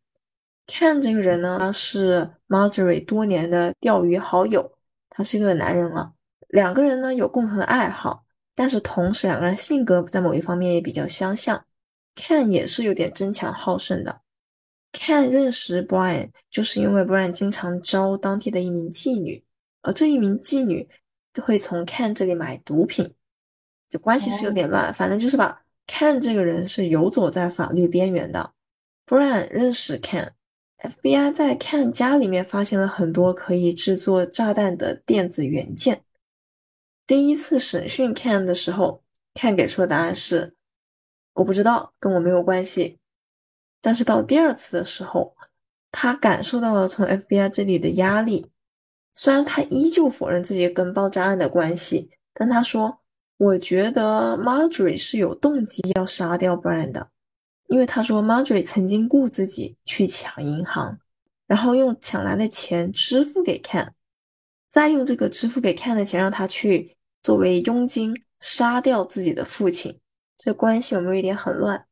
Ken。Ken 这个人呢，他是 Marjorie 多年的钓鱼好友，他是一个男人啊。两个人呢有共同的爱好，但是同时两个人性格在某一方面也比较相像。Ken 也是有点争强好胜的。Ken 认识 Brian 就是因为 Brian 经常招当地的一名妓女，而这一名妓女就会从 Ken 这里买毒品，这关系是有哦， 点乱。反正就是吧，Ken 这个人是游走在法律边缘的。Brian 认识 Ken，F B I 在 Ken 家里面发现了很多可以制作炸弹的电子元件。第一次审讯 Ken 的时候，Ken 给出的答案是我不知道，跟我没有关系。但是到第二次的时候，他感受到了从 F B I 这里的压力。虽然他依旧否认自己跟爆炸案的关系，但他说：“我觉得 Marjorie 是有动机要杀掉 Brian 的，因为他说 Marjorie 曾经雇自己去抢银行，然后用抢来的钱支付给 Ken，再用这个支付给 Ken 的钱让他去作为佣金杀掉自己的父亲。这关系有没有一点很乱？”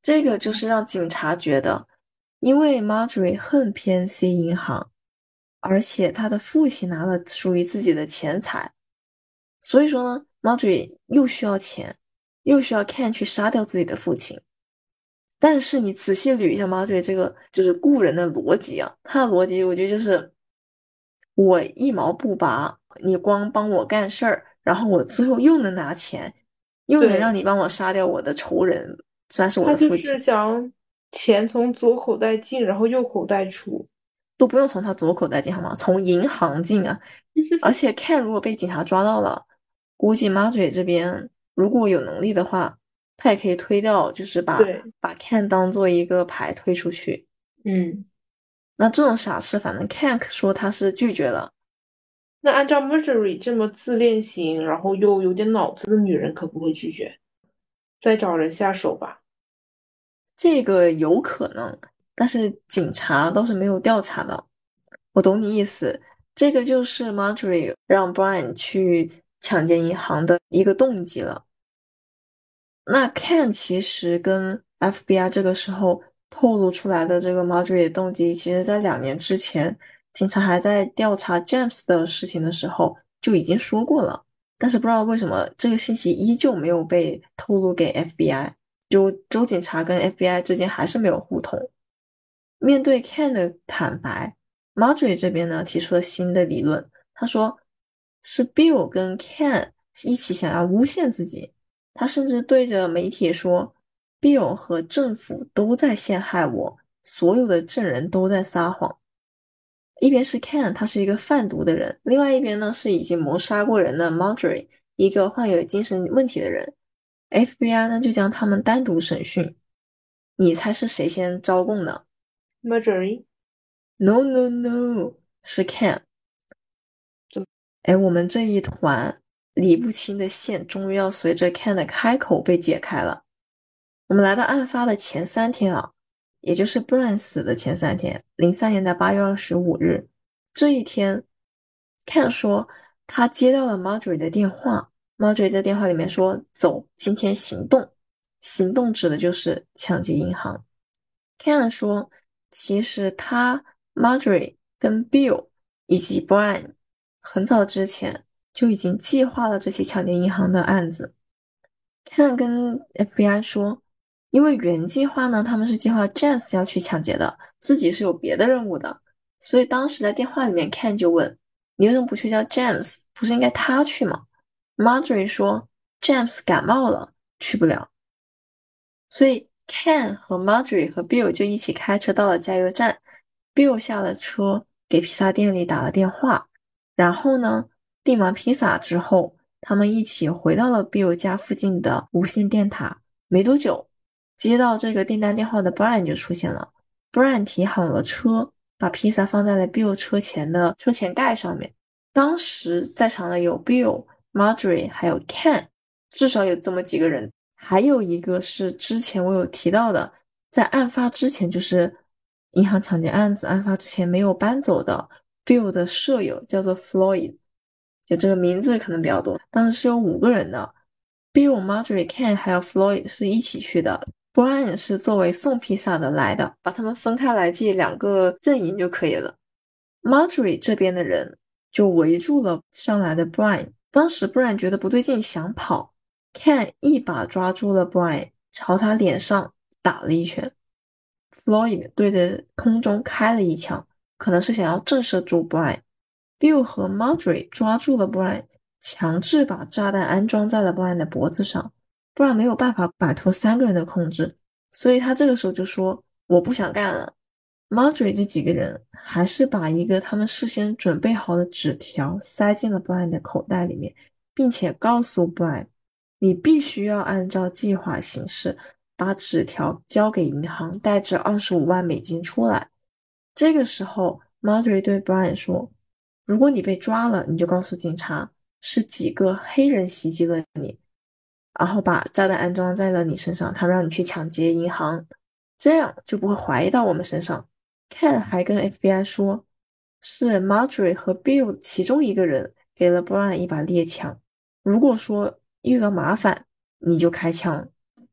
这个就是让警察觉得，因为 Marjorie 恨 P N C 银行，而且他的父亲拿了属于自己的钱财，所以说呢，Marjorie 又需要钱，又需要 Ken 去杀掉自己的父亲。但是你仔细捋一下 Marjorie 这个就是故人的逻辑啊，他的逻辑我觉得就是我一毛不拔，你光帮我干事儿，然后我最后又能拿钱，又能让对， 你帮我杀掉我的仇人，算是我他就是的父亲。 想钱从左口袋进，然后右口袋出。 都不用从他左口袋进好吗？从银行进啊！而且 Ken 如果被警察抓到了，估计 Marjorie 这边如果有能力的话，他也可以推掉，就是把对， 把 Ken 当做一个牌推出去。 嗯， 那这种傻事，反正 Ken 说他是拒绝了， 那按照 Marjorie 这么自恋型，然后又有点脑子的女人，可不会拒绝，再找人下手吧。 这个有可能，但是警察倒是没有调查到。我懂你意思，这个就是 Marjorie 让 Brian 去抢劫银行的一个动机了。那 Ken 其实跟 F B I 这个时候透露出来的这个 Marjorie 的动机，其实在两年之前，警察还在调查 James 的事情的时候就已经说过了，但是不知道为什么这个信息依旧没有被透露给 F B I，就州警察跟 F B I 之间还是没有互通。面对 Ken 的坦白，Marjorie 这边呢提出了新的理论，他说是 Bill 跟 Ken 一起想要诬陷自己。他甚至对着媒体说，Bill 和政府都在陷害我，所有的证人都在撒谎。一边是 Ken，他是一个贩毒的人，另外一边呢是已经谋杀过人的 Marjorie，一个患有精神问题的人。F B I 呢就将他们单独审讯。你猜是谁先招供的 Marjorie， ？No No No，是 Ken。哎，我们这一团理不清的线终于要随着 Ken 的开口被解开了。我们来到案发的前三天啊，也就是 Brian 死的前三天，零三年的八月二十五日，这一天，Ken 说他接到了 Marjorie 的电话，Marjorie 在电话里面说：“走，今天行动。”行动指的就是抢劫银行。Ken 说，其实他 Marjorie 跟 Bill 以及 Brian 很早之前就已经计划了这起抢劫银行的案子。Ken 跟 F B I 说，因为原计划呢，他们是计划 James 要去抢劫的，自己是有别的任务的，所以当时在电话里面，Ken 就问：“你为什么不去叫 James？不是应该他去吗？”Marjorie 说：“James 感冒了，去不了。”所以 Ken 和 Marjorie 和 Bill 就一起开车到了加油站。Bill 下了车，给披萨店里打了电话，然后呢，订完披萨之后，他们一起回到了 Bill 家附近的无线电塔。没多久，接到这个订单电话的 Brian 就出现了。Brian 停好了车，把披萨放在了 Bill 车前的车前盖上面。当时在场的有 Bill、Marjorie 还有 Ken，至少有这么几个人。还有一个是之前我有提到的，在案发之前，就是银行抢劫案子案发之前没有搬走的 Bill 的舍友叫做 Floyd，就这个名字可能比较多。当时是有五个人的，Bill、Marjorie、Ken 还有 Floyd 是一起去的，Brian 是作为送披萨的来的，把他们分开来记两个阵营就可以了。Marjorie 这边的人就围住了上来的 Brian，当时 Brian 觉得不对劲，想跑。Ken 一把抓住了 Brian，朝他脸上打了一拳。Floyd 对着空中开了一枪，可能是想要震慑住 Brian。Bill 和 Marjorie 抓住了 Brian，强制把炸弹安装在了 Brian 的脖子上，不然没有办法摆脱三个人的控制。所以他这个时候就说：“我不想干了。” Marjorie 这几个人还是把一个他们事先准备好的纸条塞进了 Brian 的口袋里面，并且告诉 Brian。你必须要按照计划行事，把纸条交给银行，带着二十五万美金出来。这个时候，Marjorie 对 Brian 说：“如果你被抓了，你就告诉警察是几个黑人袭击了你，然后把炸弹安装在了你身上，他们让你去抢劫银行，这样就不会怀疑到我们身上。” Ken 还跟 F B I 说，是 Marjorie 和 Bill 其中一个人给了 Brian 一把猎枪。如果说遇到麻烦，你就开枪。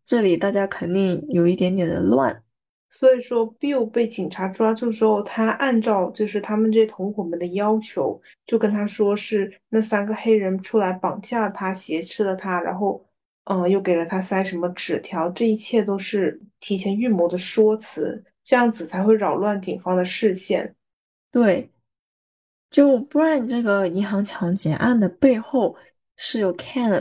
这里大家肯定有一点点的乱。 所以说，Bill 被警察抓住之后，他按照就是他们这些同伙们的要求，就跟他说是那三个黑人出来绑架他、挟持了他，然后，嗯、又给了他塞什么纸条，这一切都是提前预谋的说辞，这样子才会扰乱警方的视线。 对，就不然这个银行抢劫案的背后是有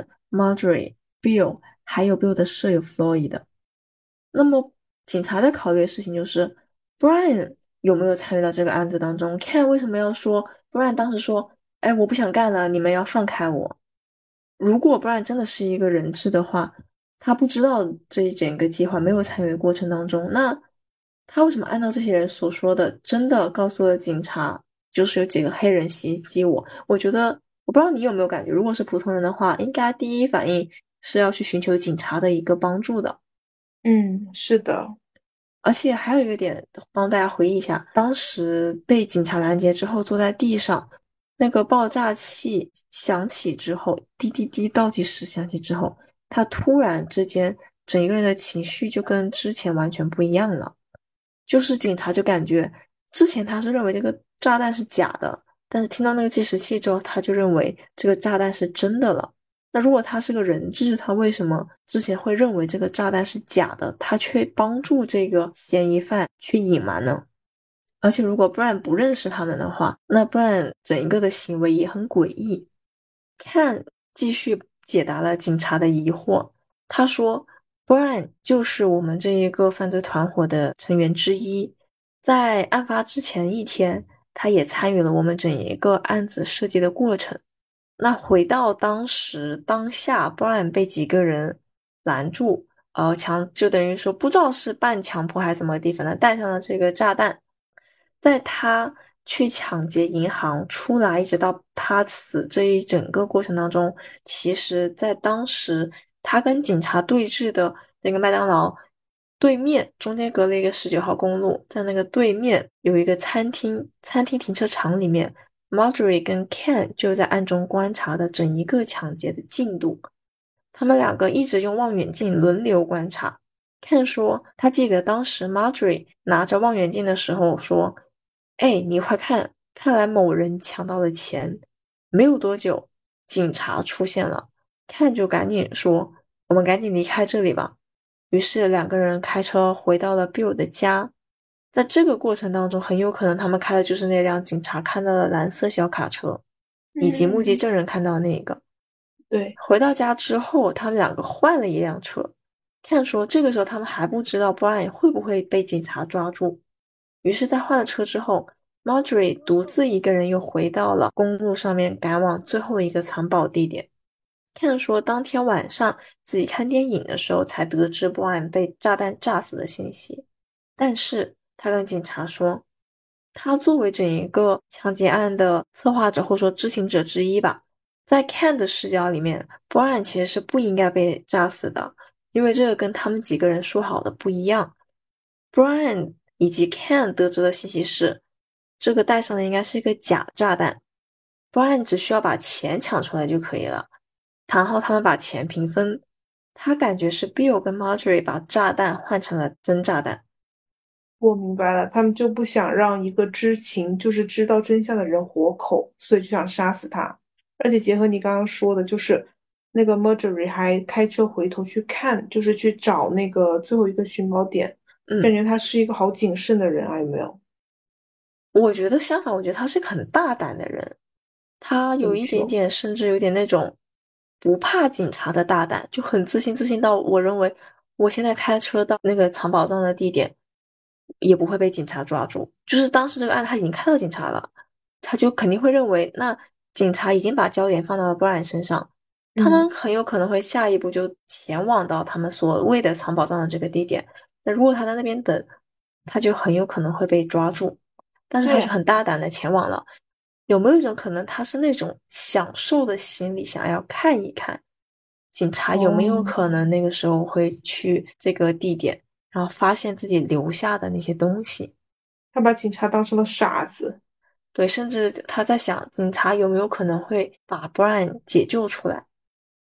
Ken、Marjorie、Bill 还有 Bill 的舍友 Floyd 的。那么警察在考虑的事情就是，Brian 有没有参与到这个案子当中？Ken 为什么要说？Brian 当时说：“哎，我不想干了，你们要放开我。”如果 Brian 真的是一个人质的话，他不知道这一整个计划，没有参与的过程当中，那他为什么按照这些人所说的，真的告诉了警察，就是有几个黑人袭击我？我觉得，我不知道你有没有感觉，如果是普通人的话，应该第一反应是要去寻求警察的一个帮助的。 嗯，是的。 而且还有一个点，帮大家回忆一下，当时被警察拦截之后，坐在地上，那个爆炸器响起之后，滴滴滴倒计时响起之后，他突然之间整一个人的情绪就跟之前完全不一样了。就是警察就感觉之前他是认为这个炸弹是假的，但是听到那个计时器之后，他就认为这个炸弹是真的了。那如果他是个人质，他为什么之前会认为这个炸弹是假的，他却帮助这个嫌疑犯去隐瞒呢？而且如果 Brian 不认识他们的话，那 Brian 整一个的行为也很诡异。看，继续解答了警察的疑惑。他说，Brian 就是我们这一个犯罪团伙的成员之一，在案发之前一天，他也参与了我们整一个案子设计的过程。那回到当时当下，Brian 被几个人拦住，呃，强就等于说不知道是半强迫还是怎么地，反正带上了这个炸弹。在他去抢劫银行出来，一直到他死这一整个过程当中，其实在当时他跟警察对峙的那个麦当劳对面，中间隔了一个十九号公路，在那个对面有一个餐厅，餐厅停车场里面，Marjorie 跟 Ken 就在暗中观察的整一个抢劫的进度。他们两个一直用望远镜轮流观察。Ken 说，他记得当时 Marjorie 拿着望远镜的时候说：“哎，你快看，看来某人抢到了钱。”没有多久，警察出现了，Ken 就赶紧说：“我们赶紧离开这里吧。”于是两个人开车回到了 Bill 的家。在这个过程当中，很有可能他们开的就是那辆警察看到的蓝色小卡车，以及目击嗯， 证人看到的那个。 对。 回到家之后，他们两个换了一辆车。看说这个时候他们还不知道 Brian 会不会被警察抓住。于是，在换了车之后，Marjorie 独自一个人又回到了公路上面，赶往最后一个藏宝地点。看说当天晚上自己看电影的时候才得知 Brian 被炸弹炸死的信息。但是他跟警察说，他作为整一个抢劫案的策划者或者说知情者之一吧，在 Ken 的视角里面，Brian 其实是不应该被炸死的，因为这个跟他们几个人说好的不一样。Brian 以及 Ken 得知的信息是，这个带上的应该是一个假炸弹，Brian 只需要把钱抢出来就可以了，然后他们把钱平分。他感觉是 Bill 跟 Marjorie 把炸弹换成了真炸弹。 我明白了，他们就不想让一个知情，就是知道真相的人活口，所以就想杀死他。而且结合你刚刚说的，就是那个 Marjorie 还开车回头去看，就是去找那个最后一个寻宝点，感嗯。 觉他是一个好谨慎的人啊，有没有？ 我觉得相反，我觉得他是个很大胆的人，他有一点怎么说？ 点，甚至有点那种不怕警察的大胆，就很自信，自信到我认为我现在开车到那个藏宝藏的地点，也不会被警察抓住。就是当时这个案他已经开到警察了，他就肯定会认为，那警察已经把焦点放到了 Brian 身上，他嗯， 们很有可能会下一步就前往到他们所谓的藏宝藏的这个地点。那如果他在那边等，他就很有可能会被抓住。但是他却对， 很大胆的前往了。有没有一种可能，他是那种享受的心理，想要看一看警察有没有哦， 可能那个时候会去这个地点，然后发现自己留下的那些东西？ 他把警察当成了傻子。 对，甚至他在想，警察有没有可能会把 Brian 解救出来？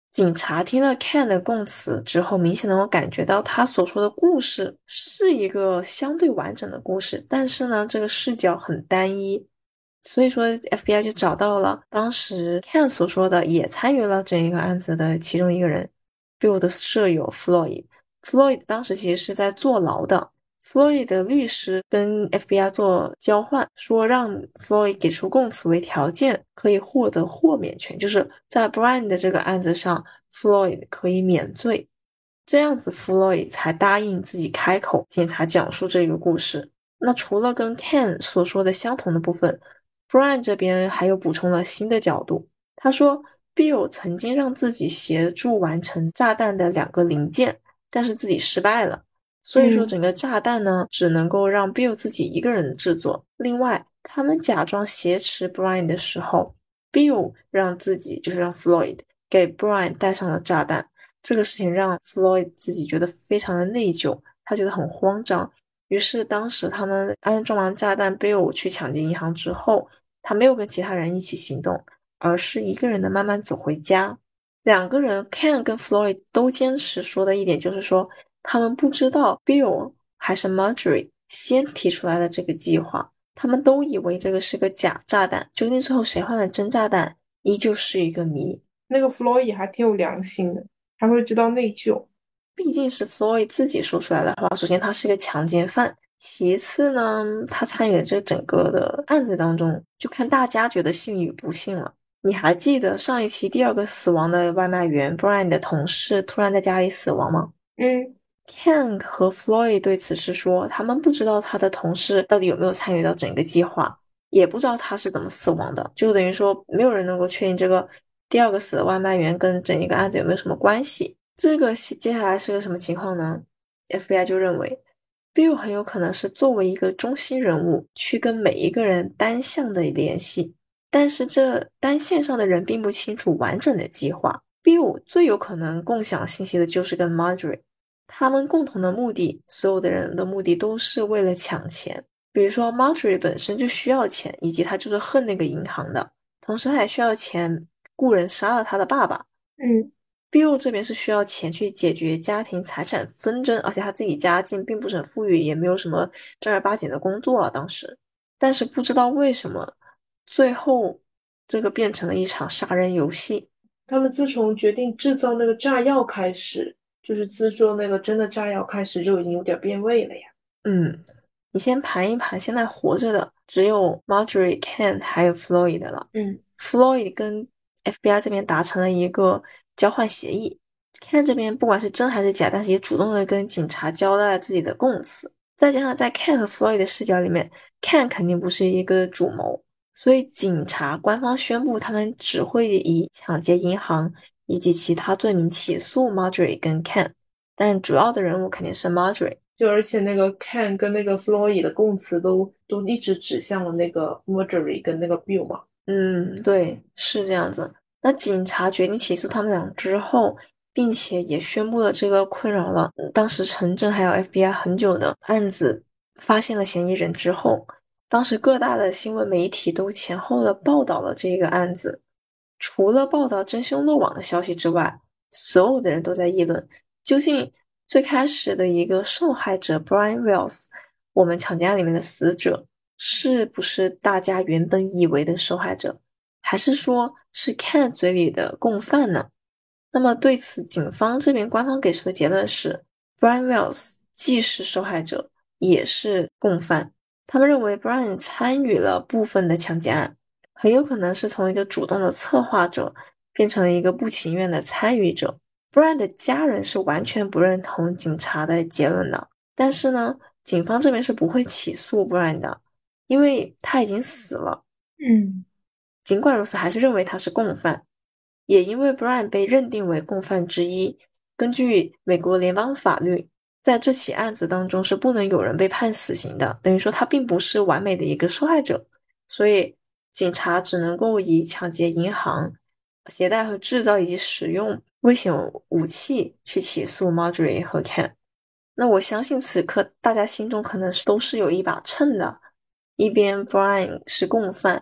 警察听了 Ken 的供词之后，明显能够感觉到他所说的故事是一个相对完整的故事，但是呢，这个视角很单一。所以说，F B I 就找到了当时 Ken 所说的也参与了这一个案子的其中一个人，Bill 的舍友 Floyd。Floyd 当时其实是在坐牢的。Floyd 的律师跟 F B I 做交换，说让 Floyd 给出供词为条件，可以获得豁免权，就是在 Brian 的这个案子上，Floyd 可以免罪。这样子，Floyd 才答应自己开口，警察讲述这个故事。那除了跟 Ken 所说的相同的部分，Brian 这边还有补充了新的角度。他说，Bill 曾经让自己协助完成炸弹的两个零件，但是自己失败了。所以说， 嗯整个炸弹呢，只能够让 Bill 自己一个人制作。另外，他们假装挟持 Brian 的时候，Bill 让自己，就是让 Floyd 给 Brian 带上了炸弹。这个事情让 Floyd 自己觉得非常的内疚，他觉得很慌张。于是当时他们安装完炸弹，Bill 去抢劫银行之后，他没有跟其他人一起行动，而是一个人的慢慢走回家。两个人 Ken 跟 Floyd 都坚持说的一点就是说，他们不知道 Bill 还是 Marjorie 先提出来的这个计划，他们都以为这个是个假炸弹，究竟最后谁换了真炸弹，依旧是一个谜。 那个弗洛伊还挺有良心的，还会知道内疚。 毕竟是 Floyd 自己说出来的话，首先他是个强奸犯，其次呢，他参与了这整个的案子当中，就看大家觉得信与不信了。你还记得上一期第二个死亡的外卖员 Brian 的同事突然在家里死亡吗？ 嗯 Ken 和 Floyd 对此是说，他们不知道他的同事到底有没有参与到整个计划，也不知道他是怎么死亡的，就等于说没有人能够确定这个第二个死的外卖员跟整一个案子有没有什么关系。这个接下来是个什么情况呢？F B I 就认为 Bill 很有可能是作为一个中心人物去跟每一个人单向的联系，但是这单线上的人并不清楚完整的计划。Bill 最有可能共享信息的就是跟 Marjorie。他们共同的目的，所有的人的目的都是为了抢钱。比如说，Marjorie 本身就需要钱，以及他就是恨那个银行的，同时他也需要钱雇人杀了他的爸爸。 嗯， Bill 这边是需要钱去解决家庭财产纷争，而且他自己家境并不是很富裕，也没有什么正儿八经的工作啊，当时。但是不知道为什么，最后这个变成了一场杀人游戏。 他们自从决定制造那个炸药开始，就是制作那个真的炸药开始，就已经有点变味了呀。 嗯，你先盘一盘，现在活着的只有 Marjorie、Ken 还有 Floyd 了。 嗯 Floyd 跟 F B I 这边达成了一个交换协议，Ken 这边不管是真还是假，但是也主动的跟警察交代了自己的供词。再加上在 Ken 和 Floyd 的视角里面，Ken 肯定不是一个主谋，所以警察官方宣布他们只会以抢劫银行以及其他罪名起诉 Marjorie 跟 Ken，但主要的人物肯定是 Marjorie。 就而且那个 Ken 跟那个 Floyd 的供词都都一直指向了那个 Marjorie 跟那个 Bill 嘛。 嗯，对，是这样子。那警察决定起诉他们俩之后，并且也宣布了这个困扰了嗯当时城镇还有 F B I 很久的案子，发现了嫌疑人之后，当时各大的新闻媒体都前后的报道了这个案子。除了报道真凶落网的消息之外，所有的人都在议论，究竟最开始的一个受害者 Brian Wells，我们抢劫案里面的死者。是不是大家原本以为的受害者，还是说是 Ken 嘴里的共犯呢？那么对此，警方这边官方给出的结论是，Brian Wells 既是受害者，也是共犯。他们认为 Brian 参与了部分的抢劫案，很有可能是从一个主动的策划者变成了一个不情愿的参与者。Brian 的家人是完全不认同警察的结论的，但是呢，警方这边是不会起诉 Brian 的。因为他已经死了。 嗯尽管如此，还是认为他是共犯。也因为 Brian 被认定为共犯之一，根据美国联邦法律，在这起案子当中是不能有人被判死刑的，等于说他并不是完美的一个受害者，所以警察只能够以抢劫银行、携带和制造以及使用危险武器去起诉 Marjorie 和 Ken。那我相信此刻大家心中可能是都是有一把秤的，一边 Brian 是共犯，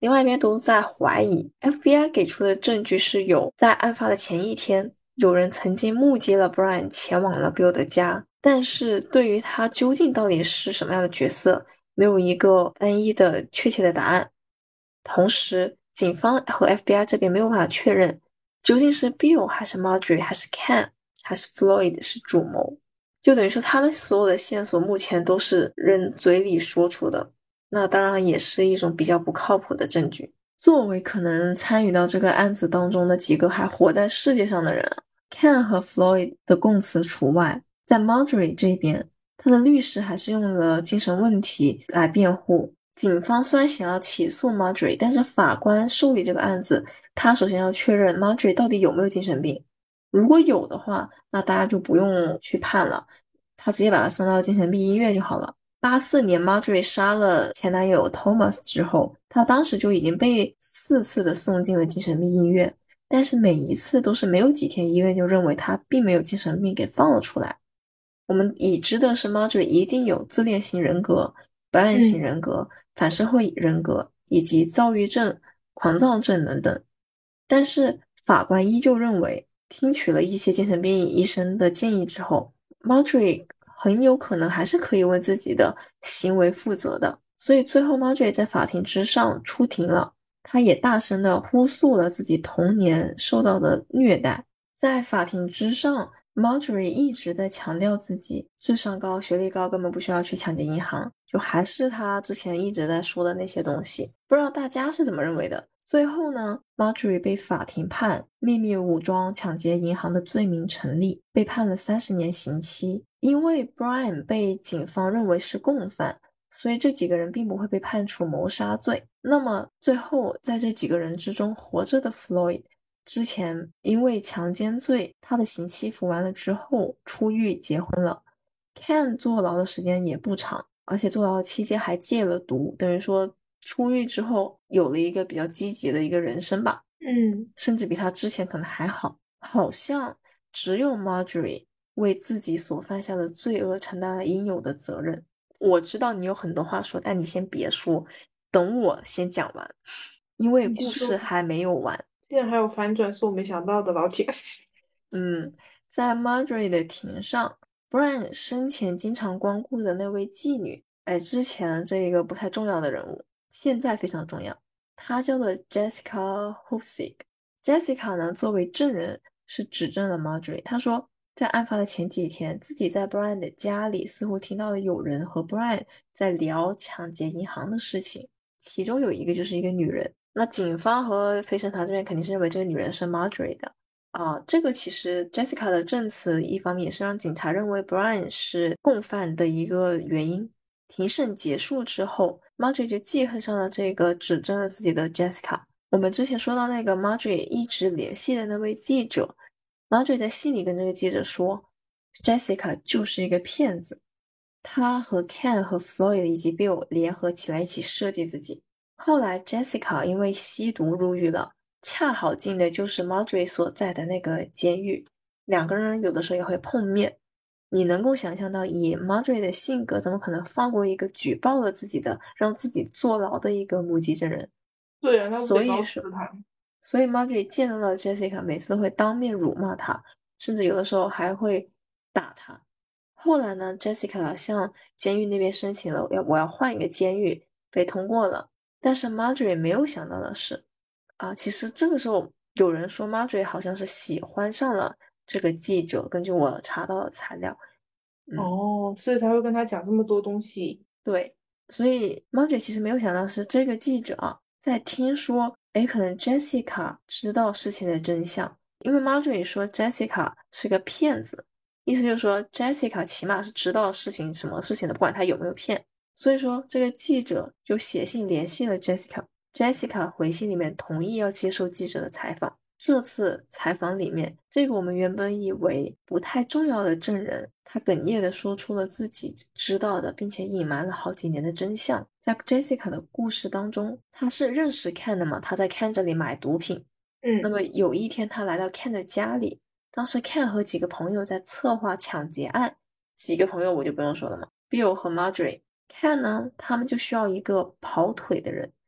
另外一边都在怀疑。F B I 给出的证据是有在案发的前一天，有人曾经目击了 Brian 前往了 Bill 的家，但是对于他究竟到底是什么样的角色，没有一个单一的确切的答案。同时，警方和 F B I 这边没有办法确认究竟是 Bill 还是 Marjorie 还是 Ken 还是 Floyd 是主谋，就等于说他们所有的线索目前都是人嘴里说出的，那当然也是一种比较不靠谱的证据。作为可能参与到这个案子当中的几个还活在世界上的人，Ken 和 Floyd 的供词除外，在 Marjorie 这边，他的律师还是用了精神问题来辩护。警方虽然想要起诉 Marjorie， 但是法官受理这个案子，他首先要确认 Marjorie 到底有没有精神病。如果有的话，那大家就不用去判了，他直接把他送到精神病医院就好了。八四年 Marjorie 杀了前男友 Thomas 之后，她当时就已经被四次的送进了精神病医院，但是每一次都是没有几天，医院就认为她并没有精神病给放了出来。我们已知的是 Marjorie 一定有自恋型人格、不安型嗯人格、反社会人格以及躁郁症、狂躁症等等。但是法官依旧认为，听取了一些精神病医生的建议之后，Marjorie 很有可能还是可以为自己的行为负责的。所以最后 Marjorie 在法庭之上出庭了，她也大声的呼诉了自己童年受到的虐待。在法庭之上，Marjorie 一直在强调自己智商高、学历高，根本不需要去抢劫银行，就还是她之前一直在说的那些东西。不知道大家是怎么认为的？最后呢，Marjorie 被法庭判秘密武装抢劫银行的罪名成立，被判了三十年刑期。因为 Brian 被警方认为是共犯，所以这几个人并不会被判处谋杀罪。那么最后，在这几个人之中，活着的 Floyd 之前因为强奸罪，他的刑期服完了之后出狱结婚了。Ken 坐牢的时间也不长，而且坐牢的期间还戒了毒，等于说出狱之后有了一个比较积极的一个人生吧， 嗯， 甚至比他之前可能还好。好像只有 Marjorie 为自己所犯下的罪恶承担了应有的责任。我知道你有很多话说，但你先别说，等我先讲完，因为故你说事还没有完。 竟然还有反转，是我没想到的，老铁。 嗯，在 Marjorie 的庭上，Brian 生前经常光顾的那位妓女，哎，之前这一个不太重要的人物，现在非常重要。她叫做 Jessica Hoosick。Jessica 呢，作为证人是指证了 Marjorie。她说，在案发的前几天，自己在 Brian 的家里似乎听到了有人和 Brian 在聊抢劫银行的事情，其中有一个就是一个女人。那警方和陪审团这边肯定是认为这个女人是 Marjorie 的。啊，这个其实 Jessica 的证词一方面也是让警察认为 Brian 是共犯的一个原因。庭审结束之后，Marjorie 就记恨上了这个指证了自己的 Jessica。我们之前说到那个 Marjorie 一直联系的那位记者，Marjorie 在信里跟这个记者说，Jessica 就是一个骗子，他和 Ken 和 Floyd 以及 Bill 联合起来一起设计自己。后来 Jessica 因为吸毒入狱了。恰好进的就是 Marjorie 所在的那个监狱，两个人有的时候也会碰面。你能够想象到，以 Marjorie 的性格，怎么可能放过一个举报了自己的、让自己坐牢的一个目击证人？ 对啊，那不得搞所以说， 死他？ 所以 Marjorie 见到了 Jessica，每次都会当面辱骂她，甚至有的时候还会打她。后来呢，Jessica 向监狱那边申请了，要我要换一个监狱，被通过了。但是 Marjorie 没有想到的是，啊，其实这个时候有人说 Marjorie 好像是喜欢上了这个记者，根据我查到的材料，嗯。 哦，所以才会跟他讲这么多东西。 对，所以 Marjorie 其实没有想到是这个记者啊，在听说，诶，可能 Jessica 知道事情的真相，因为 Marjorie 说 Jessica 是个骗子，意思就是说 Jessica 起码是知道事情什么事情的，不管他有没有骗。所以说这个记者就写信联系了 Jessica，Jessica 回信里面同意要接受记者的采访。这次采访里面，这个我们原本以为不太重要的证人，他哽咽地说出了自己知道的，并且隐瞒了好几年的真相。在 Jessica 的故事当中，他是认识 Ken 的嘛？他在 Ken 这里买毒品。那嗯， 么有一天，他来到 Ken 的家里，当时 Ken 和几个朋友在策划抢劫案。几个朋友我就不用说了嘛，Bill 和 Marjorie。Ken 呢，他们就需要一个跑腿的人。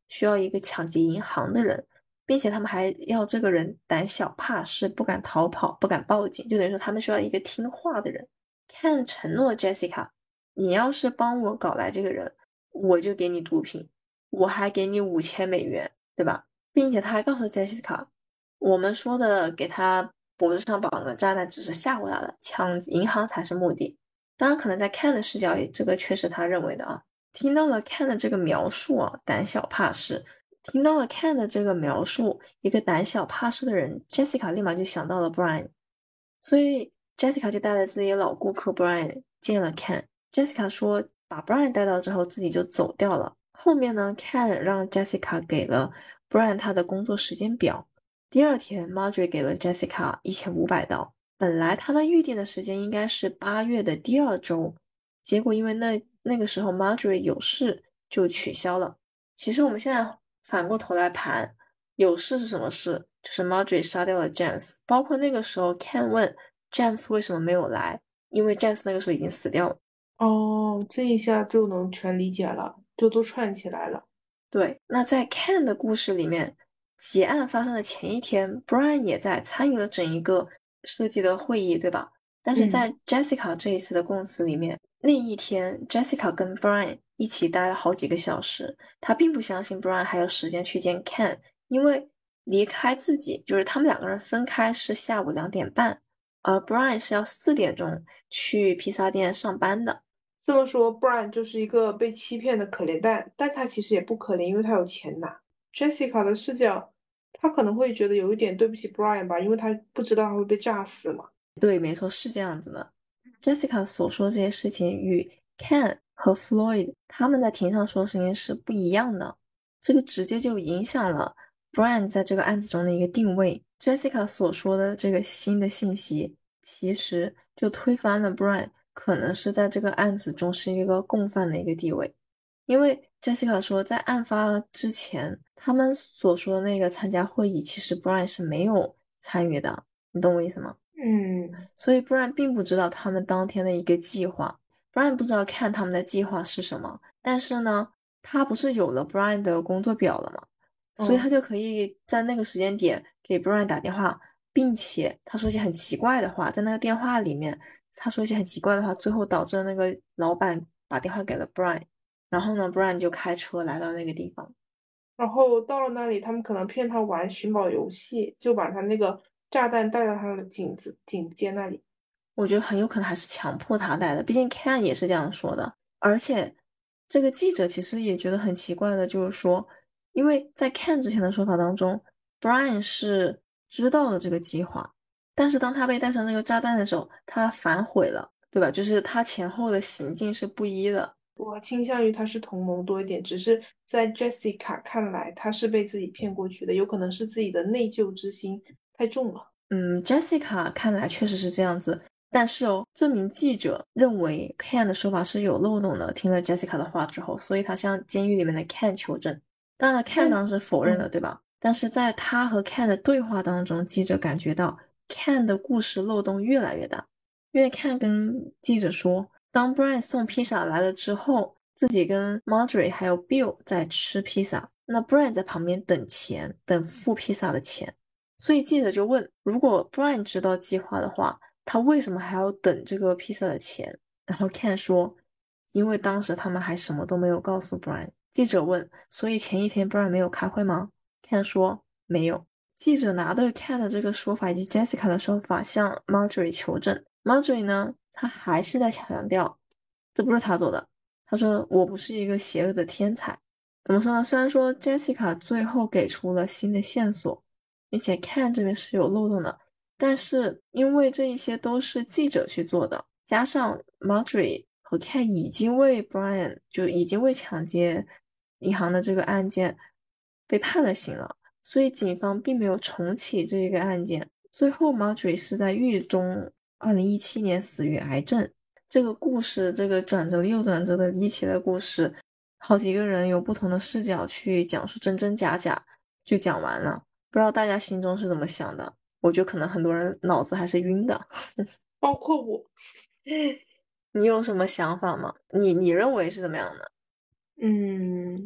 需要一个抢劫银行的人，并且他们还要这个人胆小怕事，不敢逃跑，不敢报警，就等于说他们需要一个听话的人。Ken 承诺 Jessica，你要是帮我搞来这个人，我就给你毒品，我还给你五千美元，对吧？并且他还告诉 Jessica，我们说的给他脖子上绑个炸弹只是吓唬他的，抢银行才是目的。当然，可能在 Ken 的视角里，这个却是他认为的啊。听到了 Ken 的这个描述啊，胆小怕事。听到了 Ken 的这个描述，一个胆小怕事的人，Jessica 立马就想到了 Brian，所以 Jessica 就带着自己老顾客 Brian 见了 Ken。Jessica 说把 Brian 带到之后，自己就走掉了。后面呢，Ken 让 Jessica 给了 Brian 他的工作时间表。第二天 Marjorie 给了 Jessica 一千五百刀。本来他们预定的时间应该是八月的第二周，结果因为那那个时候 Marjorie 有事就取消了。其实我们现在反过头来盘，有事是什么事？就是 Marjorie 杀掉了 James，包括那个时候 Ken 问 James 为什么没有来，因为 James 那个时候已经死掉了。 哦，这一下就能全理解了，就都串起来了。 对，那在 Ken 的故事里面，结案发生的前一天，Brian 也在参与了整一个设计的会议，对吧？但是嗯。 在 Jessica 这一次的供词里面，那一天 Jessica 跟 Brian 一起待了好几个小时，她并不相信 Brian 还有时间去见 Ken，因为离开自己，就是他们两个人分开是下午两点半，而 Brian 是要四点钟去披萨店上班的。 这么说，Brian 就是一个被欺骗的可怜蛋，但他其实也不可怜，因为他有钱拿。Jessica 的视角，他可能会觉得有一点对不起 Brian 吧，因为他不知道他会被炸死嘛。 对，没错，是这样子的。Jessica 所说这些事情与 Ken 和 Floyd 他们在庭上说的事情是不一样的，这个直接就影响了 Brian 在这个案子中的一个定位。Jessica 所说的这个新的信息，其实就推翻了 Brian 可能是在这个案子中是一个共犯的一个地位。因为 Jessica 说，在案发之前，他们所说的那个参加会议，其实 Brian 是没有参与的，你懂我意思吗？ 嗯。 所以 Brian 并不知道他们当天的一个计划，Brian 不知道看他们的计划是什么。但是呢，他不是有了 Brian 的工作表了吗？所以他嗯。 就可以在那个时间点给 Brian 打电话，并且他说一些很奇怪的话，在那个电话里面，他说一些很奇怪的话，最后导致了那个老板把电话给了 Brian，然后呢，Brian 就开车来到那个地方。 然后到了那里，他们可能骗他玩寻宝游戏，就把他那个炸弹带到他的颈子颈肩那里。 我觉得很有可能还是强迫他带的，毕竟 Ken 也是这样说的。而且这个记者其实也觉得很奇怪的，就是说，因为在 Ken 之前的说法当中，Brian 是知道了这个计划，但是当他被带上那个炸弹的时候，他反悔了，对吧？就是他前后的行径是不一的。 我倾向于他是同盟多一点，只是在 Jessica 看来，他是被自己骗过去的，有可能是自己的内疚之心太重了。 嗯，Jessica 看来确实是这样子，但是哦，这名记者认为 Ken 的说法是有漏洞的。听了 Jessica 的话之后，所以他向监狱里面的 Ken 求证。当然，Ken 当看， 然是否认的， 嗯。 对吧？但是在他和 Ken 的对话当中，记者感觉到 Ken 的故事漏洞越来越大。因为 Ken 跟记者说，当 Brian 送披萨来了之后，自己跟 Marjorie 还有 Bill 在吃披萨，那 Brian 在旁边等钱，等付披萨的钱。所以记者就问，如果 Brian 知道计划的话，他为什么还要等这个披萨的钱？然后 Ken 说，因为当时他们还什么都没有告诉 Brian。记者问，所以前一天 Brian 没有开会吗？Ken 说没有。记者拿着 Ken 的这个说法以及 Jessica 的说法向 Marjorie 求证。Marjorie 呢，他还是在强调，这不是他做的。他说我不是一个邪恶的天才。怎么说呢？虽然说 Jessica 最后给出了新的线索。并且 Ken 这边是有漏洞的，但是因为这一些都是记者去做的，加上 Marjorie 和 Ken 已经为 Brian 就已经为抢劫银行的这个案件被判了刑了，所以警方并没有重启这一个案件。最后 Marjorie 是在狱中，二零一七年死于癌症。这个故事，这个转折又转折的离奇的故事，好几个人有不同的视角去讲述真真假假，就讲完了。不知道大家心中是怎么想的？我觉得可能很多人脑子还是晕的。 包括我。 你有什么想法吗？你你认为是怎么样的？ 嗯，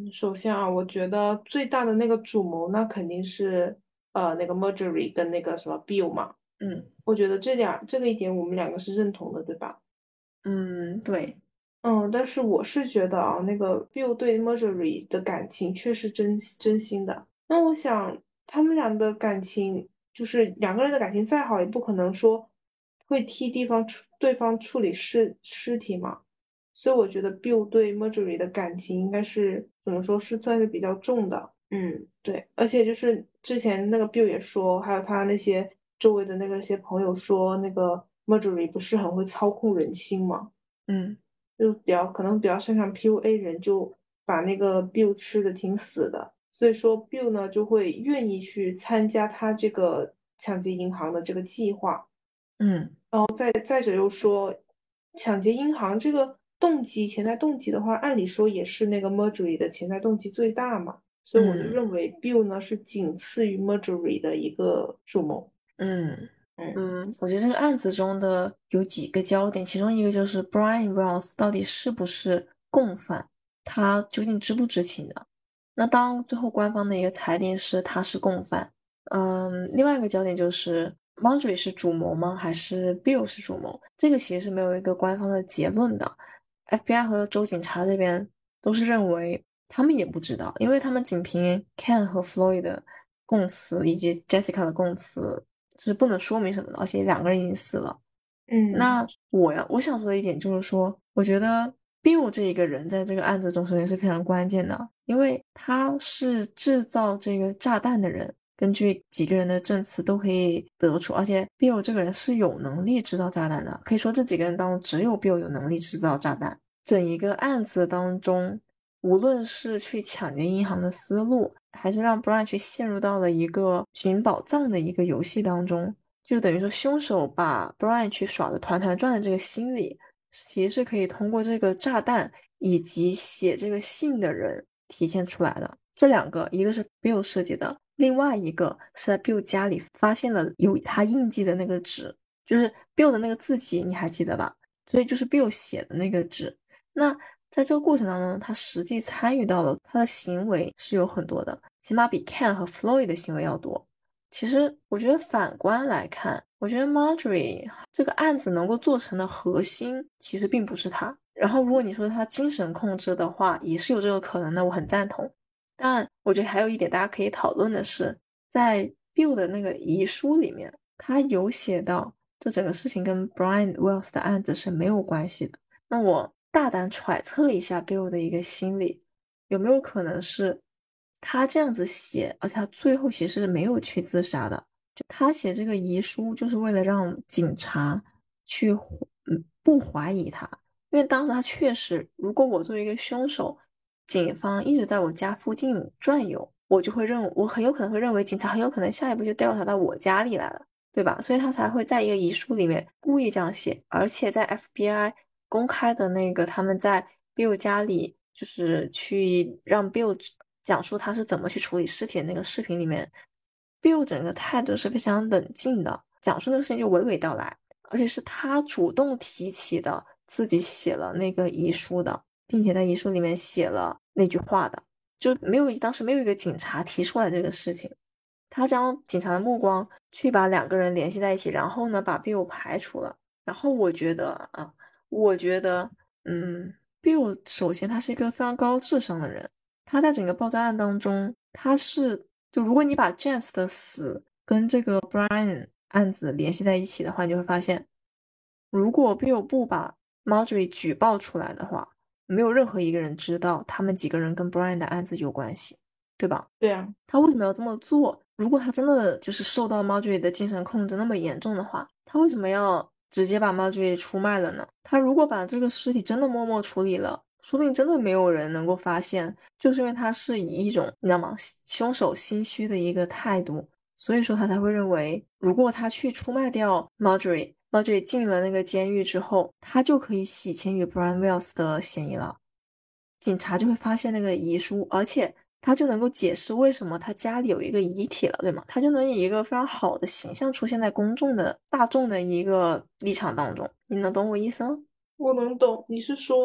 首先啊，我觉得最大的那个主谋那肯定是呃那个 Marjorie 跟那个什么 Bill 嘛。 嗯我觉得这俩这个一点我们两个是认同的，对吧？ 嗯，对， 嗯，但是我是觉得啊，那个 Bill 对 Marjorie 的感情却是真真心的。那我想他们俩的感情，就是两个人的感情再好，也不可能说会替地方处对方处理尸尸体嘛。所以我觉得 Bill 对 Marjorie 的感情应该是怎么说，是算是比较重的。嗯，对，而且就是之前那个 Bill 也说，还有他那些周围的那个些朋友说，那个 Marjorie 不是很会操控人心嘛。 嗯就比较可能比较擅长 P U A 人，就把那个 Bill 吃的挺死的，所以说 Bill 呢就会愿意去参加他这个抢劫银行的这个计划。 嗯再者又说，抢劫银行这个动机潜在动机的话，按理说也是那个 Marjorie 的潜在动机最大嘛，所以我就嗯认为 Bill 呢是仅次于 Marjorie 的一个主谋。 嗯嗯嗯，我觉得这个案子中的有几个焦点，其中一个就是 Brian Wells 到底是不是共犯，他究竟知不知情的？那当最后官方的一个裁定是他是共犯，嗯，另外一个焦点就是 Marjorie 是主谋吗？还是 Bill 是主谋？这个其实是没有一个官方的结论的。F B I 和州警察这边都是认为他们也不知道，因为他们仅凭 Ken 和 Floyd 的供词以及 Jessica 的供词是不能说明什么的，而且两个人已经死了。 嗯那我呀，我想说的一点就是说，我觉得 Bill 这一个人在这个案子中首先是非常关键的，因为他是制造这个炸弹的人。根据几个人的证词都可以得出，而且 Bill 这个人是有能力制造炸弹的，可以说这几个人当中只有 Bill 有能力制造炸弹。整一个案子当中，无论是去抢劫银行的思路，还是让 Brian 去陷入到了一个寻宝藏的一个游戏当中，就等于说凶手把 Brian 去耍的团团转的这个心理，其实是可以通过这个炸弹以及写这个信的人体现出来的。这两个，一个是 Bill 设计的，另外一个是在 Bill 家里发现了有他印记的那个纸，就是 Bill 的那个字迹，你还记得吧？所以就是 Bill 写的那个纸。那在这个过程当中，他实际参与到了，他的行为是有很多的，起码比 Ken 和 Floyd 的行为要多。其实我觉得反观来看，我觉得 Marjorie 这个案子能够做成的核心其实并不是他。然后如果你说他精神控制的话，也是有这个可能的，我很赞同。但我觉得还有一点大家可以讨论的是，在 Bill 的那个遗书里面，他有写到这整个事情跟 Brian Wells 的案子是没有关系的。那我大胆揣测一下 Bill 的一个心理，有没有可能是他这样子写，而且他最后其实没有去自杀的，就他写这个遗书就是为了让警察去嗯不怀疑他，因为当时他确实，如果我作为一个凶手，警方一直在我家附近转悠，我就会认我很有可能会认为警察很有可能下一步就调查到我家里来了。对吧？所以他才会在一个遗书里面故意这样写，而且在 F B I 公开的那个他们在 Bill 家里，就是去让 Bill 讲述他是怎么去处理尸体的那个视频里面，Bill 整个态度是非常冷静的，讲述那个事情就娓娓道来，而且是他主动提起的，自己写了那个遗书的，并且在遗书里面写了那句话的，就没有当时没有一个警察提出来这个事情。他将警察的目光去把两个人联系在一起，然后呢，把 Bill 排除了。然后我觉得啊，我觉得，嗯，Bill 首先他是一个非常高智商的人，他在整个爆炸案当中，他是就如果你把 James 的死跟这个 Brian 案子联系在一起的话，你就会发现，如果 Bill 不把 Marjorie 举报出来的话，没有任何一个人知道他们几个人跟 Brian 的案子有关系，对吧？ 对啊。 他为什么要这么做？如果他真的就是受到 Marjorie 的精神控制那么严重的话，他为什么要直接把 Marjorie 出卖了呢？他如果把这个尸体真的默默处理了，说不定真的没有人能够发现，就是因为他是以一种你知道吗，凶手心虚的一个态度，所以说他才会认为，如果他去出卖掉 Marjorie，Marjorie 进了那个监狱之后，他就可以洗清与 Brian Wells 的嫌疑了。警察就会发现那个遗书，而且他就能够解释为什么他家里有一个遗体了，对吗？他就能以一个非常好的形象出现在公众的大众的一个立场当中。你能懂我意思吗？ 我能懂，你是说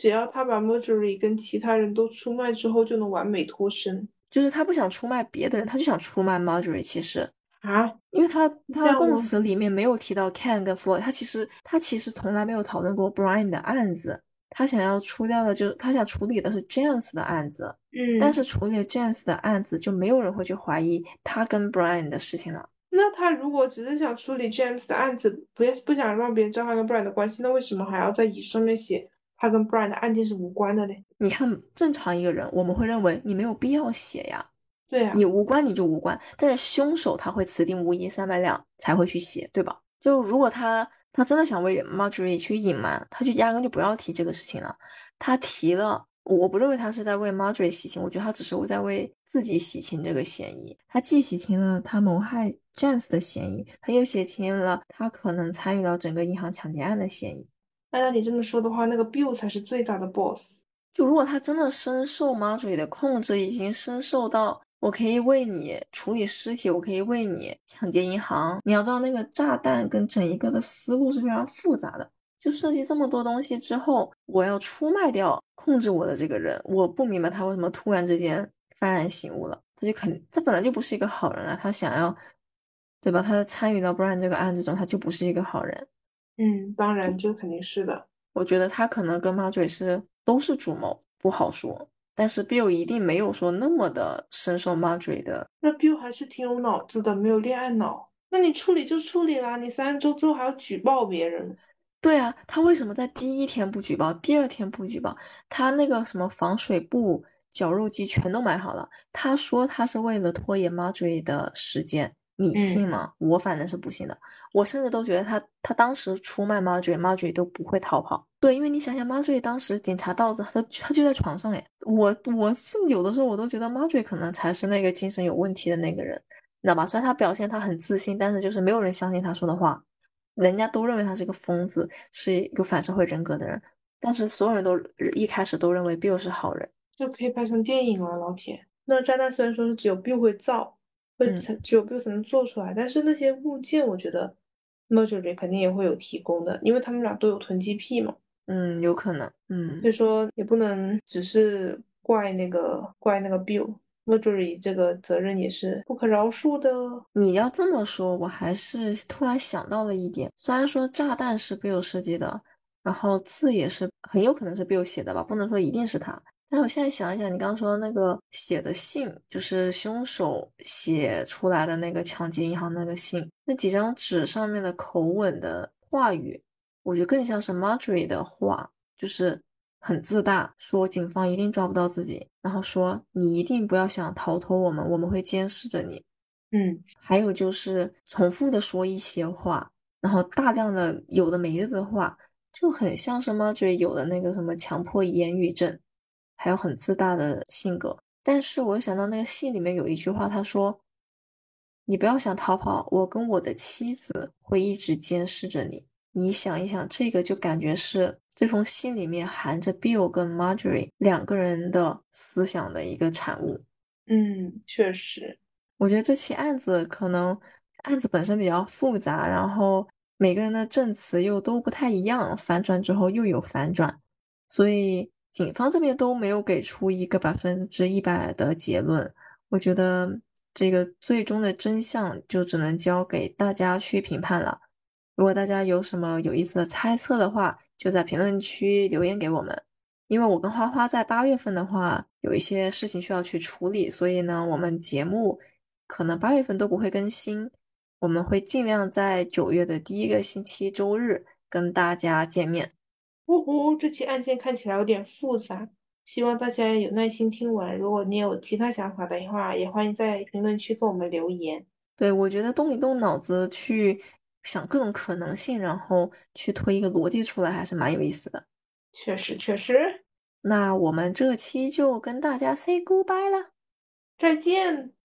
只要他把 Marjorie 跟其他人都出卖之后，就能完美脱身就是他不想出卖别的人，他就想出卖 Marjorie。其实， 啊？ 因为他他的供这样吗？ 词里面没有提到 Ken 跟 Floyd，他其实他其实从来没有讨论过 Brian 的案子，他想要出掉的就是他想处理的是 James 的案子，但嗯， 是处理了 James 的案子，就没有人会去怀疑他跟 Brian 的事情了。 那他如果只是想处理 James 的案子，不要不想让别人知道他跟 Brian 的关系，那为什么还要在遗书上面写他跟 Brian 的案件是无关的嘞？ 你看，正常一个人，我们会认为你没有必要写呀， 对呀、 你无关你就无关，但是凶手他会此定无银三百两才会去写，对吧？就如果他他真的想为 Marjorie 去隐瞒，他就压根就不要提这个事情了。他提了，我不认为他是在为 Marjorie 洗清，我觉得他只是在为自己洗清这个嫌疑。他既洗清了他谋害 James 的嫌疑，他又洗清了他可能参与到整个银行抢劫案的嫌疑。 按照你这么说的话，那个 Bill 才是最大的 boss。 就如果他真的深受 Marjorie 的控制，已经深受到我可以为你处理尸体，我可以为你抢劫银行。你要知道，那个炸弹跟整一个的思路是非常复杂的。就设计这么多东西之后，我要出卖掉控制我的这个人，我不明白他为什么突然之间幡然醒悟了。他就肯，他本来就不是一个好人啊，他想要，对吧？他参与到 Brian 这个案子中，他就不是一个好人。 嗯，当然，这肯定是的。 我觉得他可能跟 Marjorie 是都是主谋，不好说。但是 Bill 一定没有说那么的深受 Marjorie 的。 那 Bill 还是挺有脑子的，没有恋爱脑。那你处理就处理啦，你三周之后还要举报别人。 对啊，他为什么在第一天不举报，第二天不举报？他那个什么防水布、绞肉机全都买好了。他说他是为了拖延 Marjorie 的时间，你信嗯吗？我反正是不信的。我甚至都觉得他他当时出卖 Marjorie，Marjorie 都不会逃跑。对，因为你想想，Marjorie 当时警察到子，他他就在床上哎。我我是有的时候我都觉得 Marjorie 可能才是那个精神有问题的那个人，你知道吧？虽然他表现他很自信，但是就是没有人相信他说的话。人家都认为他是个疯子，是一个反社会人格的人，但是所有人都一开始都认为 Bill 是好人。 就可以拍成电影了，老铁。那炸弹虽然说是只有 Bill 会造，会嗯才只有 Bill 才能做出来，但是那些物件，我觉得 Marjorie 肯定也会有提供的，因为他们俩都有囤积癖嘛。 嗯，有可能。 所以嗯， 说也不能只是怪那个怪那个 Bill，Marjorie 这个责任也是不可饶恕的。 你要这么说，我还是突然想到了一点。虽然说炸弹是 Bill 设计的，然后字也是很有可能是 Bill 写的吧，不能说一定是他。但我现在想一想，你刚刚说的那个写的信，就是凶手写出来的那个抢劫银行那个信，那几张纸上面的口吻的话语，我觉得更像是 Marjorie 的话，就是很自大，说警方一定抓不到自己，然后说你一定不要想逃脱我们，我们会监视着你。 嗯还有就是重复的说一些话，然后大量的有的没的的话，就很像是 Marjorie 有的那个什么强迫言语症，还有很自大的性格。但是我想到那个信里面有一句话，他说：“你不要想逃跑，我跟我的妻子会一直监视着你。”你想一想，这个就感觉是这封信里面含着 Bill 跟 Marjorie 两个人的思想的一个产物。 嗯，确实。 我觉得这起案子可能案子本身比较复杂，然后每个人的证词又都不太一样，反转之后又有反转，所以警方这边都没有给出一个百分之一百的结论。我觉得这个最终的真相就只能交给大家去评判了。如果大家有什么有意思的猜测的话，就在评论区留言给我们。因为我跟花花在八月份的话，有一些事情需要去处理，所以呢，我们节目可能八月份都不会更新，我们会尽量在九月的第一个星期周日跟大家见面。 呜呼，这起案件看起来有点复杂，希望大家有耐心听完。如果你有其他想法的话，也欢迎在评论区跟我们留言。 对，我觉得动一动脑子去想各种可能性，然后去推一个逻辑出来，还是蛮有意思的。 确实，确实， 那我们这期就跟大家 say goodbye 了。 再见。